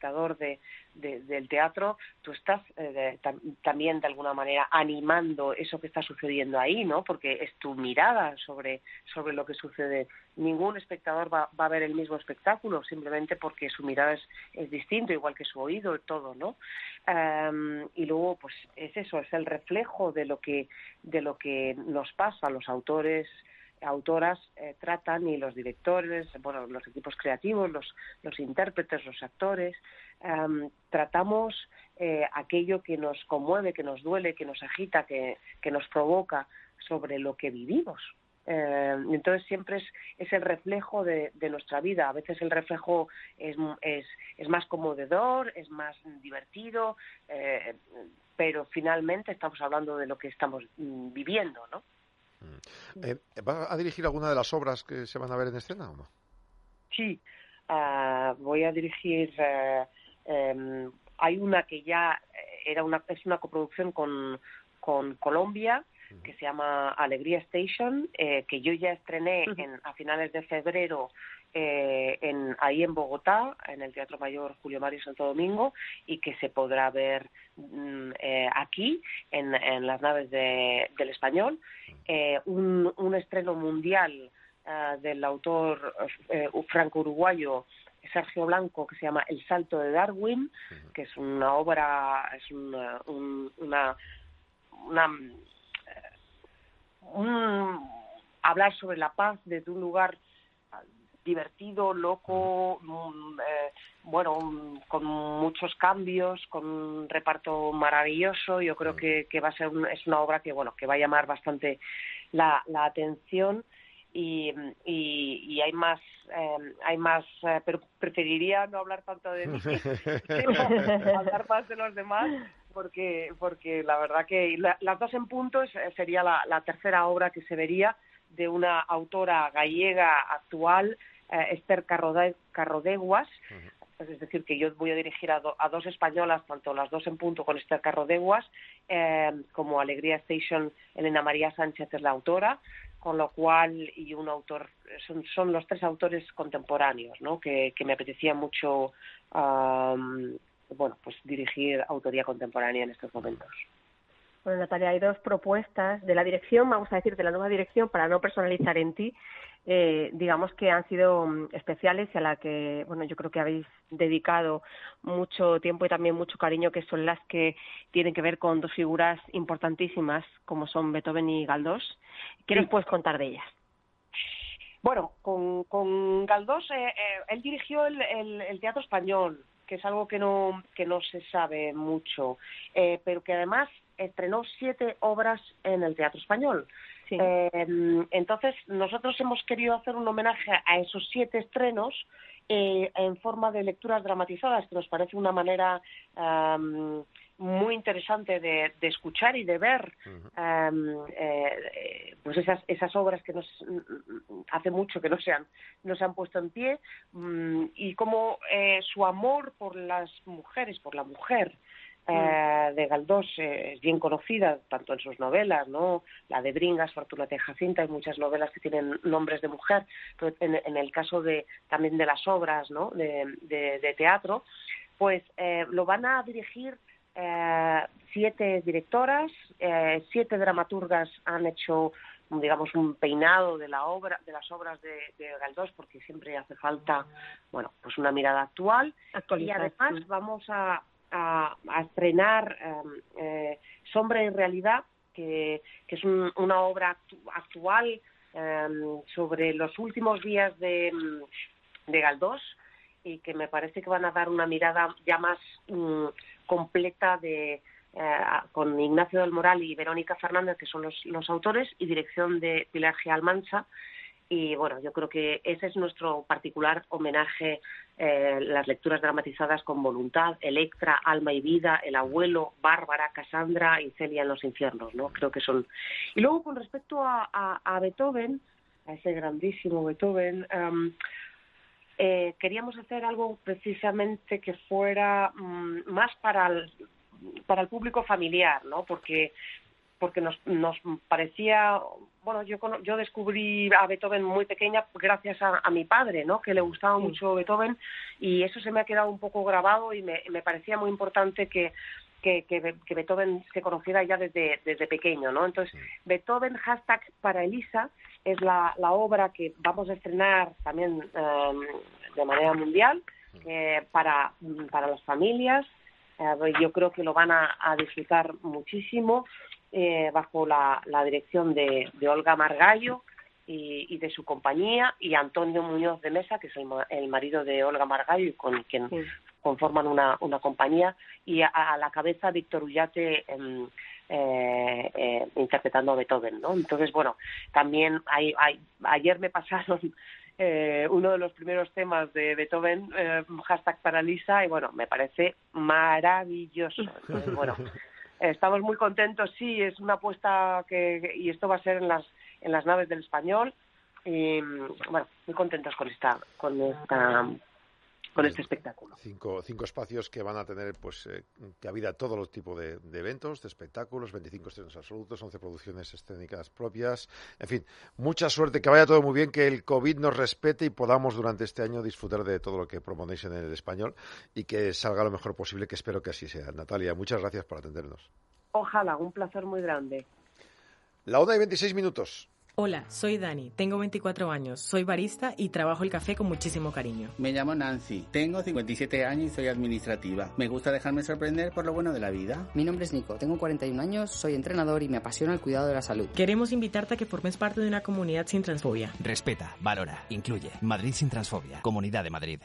del teatro, tú estás también de alguna manera animando eso que está sucediendo ahí, ¿no? Porque es tu mirada sobre lo que sucede. Ningún espectador va a ver el mismo espectáculo simplemente porque su mirada es distinto, igual que su oído y todo, ¿no? Y luego pues es eso, es el reflejo de lo que nos pasa. Los autoras tratan y los directores, los equipos creativos, los intérpretes, los actores, tratamos aquello que nos conmueve, que nos duele, que nos agita, que nos provoca sobre lo que vivimos. Entonces siempre es el reflejo de nuestra vida. A veces el reflejo es más conmovedor, es más divertido, pero finalmente estamos hablando de lo que estamos viviendo, ¿no? ¿Va a dirigir alguna de las obras que se van a ver en escena o no? Sí, voy a dirigir. Hay una que ya es una coproducción con Colombia, que se llama Alegría Station, que yo ya estrené a finales de febrero ahí en Bogotá, en el Teatro Mayor Julio Mario Santo Domingo, y que se podrá ver aquí en las naves del Español. Un estreno mundial del autor franco-uruguayo Sergio Blanco, que se llama El salto de Darwin, que es una obra, hablar sobre la paz desde un lugar divertido, loco, con muchos cambios, con un reparto maravilloso. Yo creo que va a ser es una obra que va a llamar bastante la atención y hay más, pero preferiría no hablar tanto de mí, hablar más de los demás. Porque la verdad que las dos en punto sería la tercera obra que se vería de una autora gallega actual, Esther Carrodeguas. Es decir, que yo voy a dirigir a dos españolas, tanto las dos en punto con Esther Carrodeguas, como Alegría Station, Elena María Sánchez es la autora, con lo cual, y un autor, son los tres autores contemporáneos, ¿no? Que me apetecía mucho dirigir autoría contemporánea en estos momentos. Bueno, Natalia, hay dos propuestas de la dirección, vamos a decir, de la nueva dirección, para no personalizar en ti, digamos que han sido especiales y a la que, yo creo que habéis dedicado mucho tiempo y también mucho cariño, que son las que tienen que ver con dos figuras importantísimas, como son Beethoven y Galdós. ¿Qué nos puedes contar de ellas? Bueno, con Galdós, él dirigió el Teatro Español, que es algo que no se sabe mucho, pero que además estrenó 7 obras en el Teatro Español. Sí. Entonces, nosotros hemos querido hacer un homenaje a esos 7 estrenos en forma de lecturas dramatizadas, que nos parece una manera muy interesante de escuchar y de ver pues esas obras que hace mucho que no se han puesto en pie, y cómo su amor por las mujeres, por la mujer de Galdós es bien conocida, tanto en sus novelas, ¿no? La de Bringas, Fortunata y Jacinta, hay muchas novelas que tienen nombres de mujer, pero en el caso también de las obras, ¿no? de teatro, pues lo van a dirigir 7 directoras, 7 dramaturgas han hecho, digamos, un peinado de las obras de Galdós, porque siempre hace falta, bueno, pues una mirada actual. Y además vamos a estrenar Sombra y Realidad, que es una obra actual sobre los últimos días de Galdós, y que me parece que van a dar una mirada ya más completa con Ignacio del Moral y Verónica Fernández, que son los autores, y dirección de Pilar G. Almansa. Y bueno, yo creo que ese es nuestro particular homenaje, las lecturas dramatizadas con voluntad: Electra, Alma y Vida, El Abuelo, Bárbara, Casandra y Celia en los infiernos, ¿no? Creo que son. Y luego, con respecto a Beethoven, a ese grandísimo Beethoven, queríamos hacer algo precisamente que fuera más para el público familiar, ¿no? Porque nos parecía, bueno, yo descubrí a Beethoven muy pequeña gracias a mi padre, ¿no? Que le gustaba mucho Beethoven, y eso se me ha quedado un poco grabado, y me parecía muy importante que Beethoven se conociera ya desde pequeño, ¿no? Entonces, Beethoven para Elisa es la obra que vamos a estrenar también de manera mundial para las familias. Yo creo que lo van a disfrutar muchísimo, bajo la dirección de Olga Margallo y de su compañía, y Antonio Muñoz de Mesa, que es el marido de Olga Margallo, y con quien conforman una compañía, y a la cabeza Víctor Ullate interpretando a Beethoven, ¿no? Entonces, bueno, también ayer me pasaron uno de los primeros temas de Beethoven, para Lisa, y bueno, me parece maravilloso. Entonces, bueno, estamos muy contentos. Sí, es una apuesta y esto va a ser en las naves del Español, y bueno, muy contentos con este espectáculo. Cinco espacios que van a tener pues cabida todo los tipos de eventos, de espectáculos, 25 estrenos absolutos, 11 producciones escénicas propias, en fin, mucha suerte, que vaya todo muy bien, que el COVID nos respete y podamos durante este año disfrutar de todo lo que proponéis en el Español, y que salga lo mejor posible, que espero que así sea. Natalia, muchas gracias por atendernos. Ojalá, un placer muy grande. La 1:26. Hola, soy Dani, tengo 24 años, soy barista y trabajo el café con muchísimo cariño. Me llamo Nancy, tengo 57 años y soy administrativa. Me gusta dejarme sorprender por lo bueno de la vida. Mi nombre es Nico, tengo 41 años, soy entrenador y me apasiona el cuidado de la salud. Queremos invitarte a que formes parte de una comunidad sin transfobia. Respeta, valora, incluye. Madrid sin transfobia. Comunidad de Madrid.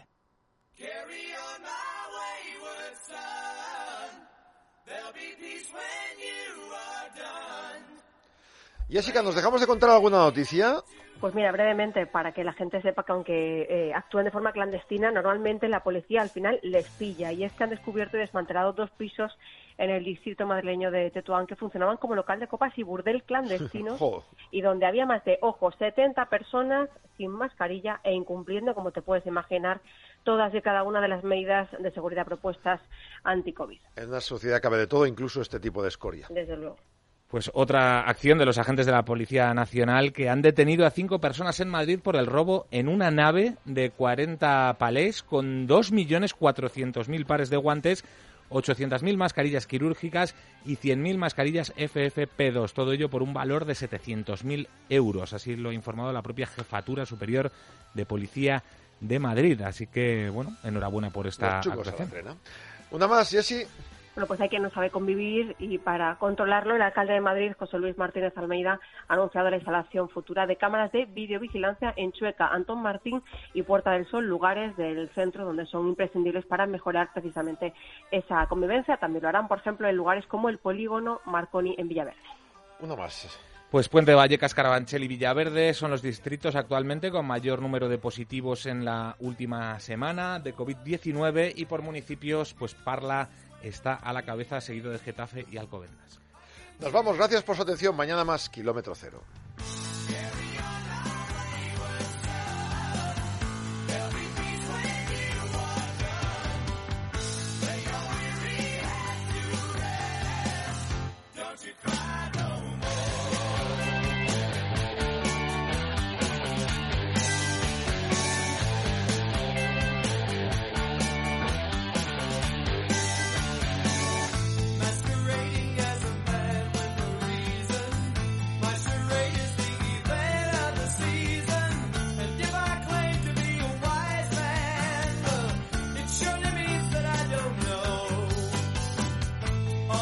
Jessica, ¿nos dejamos de contar alguna noticia? Pues mira, brevemente, para que la gente sepa que aunque actúen de forma clandestina, normalmente la policía al final les pilla. Y es que han descubierto y desmantelado 2 pisos en el distrito madrileño de Tetuán que funcionaban como local de copas y burdel clandestinos, y donde había más de, 70 personas sin mascarilla e incumpliendo, como te puedes imaginar, todas y cada una de las medidas de seguridad propuestas anti-COVID. En una sociedad cabe de todo, incluso este tipo de escoria. Desde luego. Pues otra acción de los agentes de la Policía Nacional, que han detenido a 5 personas en Madrid por el robo en una nave de 40 palés con 2.400.000 pares de guantes, 800.000 mascarillas quirúrgicas y 100.000 mascarillas FFP2. Todo ello por un valor de 700.000 euros. Así lo ha informado la propia Jefatura Superior de Policía de Madrid. Así que, bueno, enhorabuena por esta actuación. Una más, Jessy. Bueno, pues hay quien no sabe convivir, y para controlarlo, el alcalde de Madrid, José Luis Martínez Almeida, ha anunciado la instalación futura de cámaras de videovigilancia en Chueca, Antón Martín y Puerta del Sol, lugares del centro donde son imprescindibles para mejorar precisamente esa convivencia. También lo harán, por ejemplo, en lugares como el Polígono Marconi en Villaverde. Una más. Pues Puente de Vallecas, Carabanchel y Villaverde son los distritos actualmente con mayor número de positivos en la última semana de COVID-19 y por municipios, pues Parla está a la cabeza, seguido de Getafe y Alcobendas. Nos vamos, gracias por su atención. Mañana más Kilómetro Cero.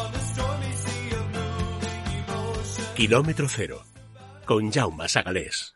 Kilómetro Cero, con Jaume Sagalés.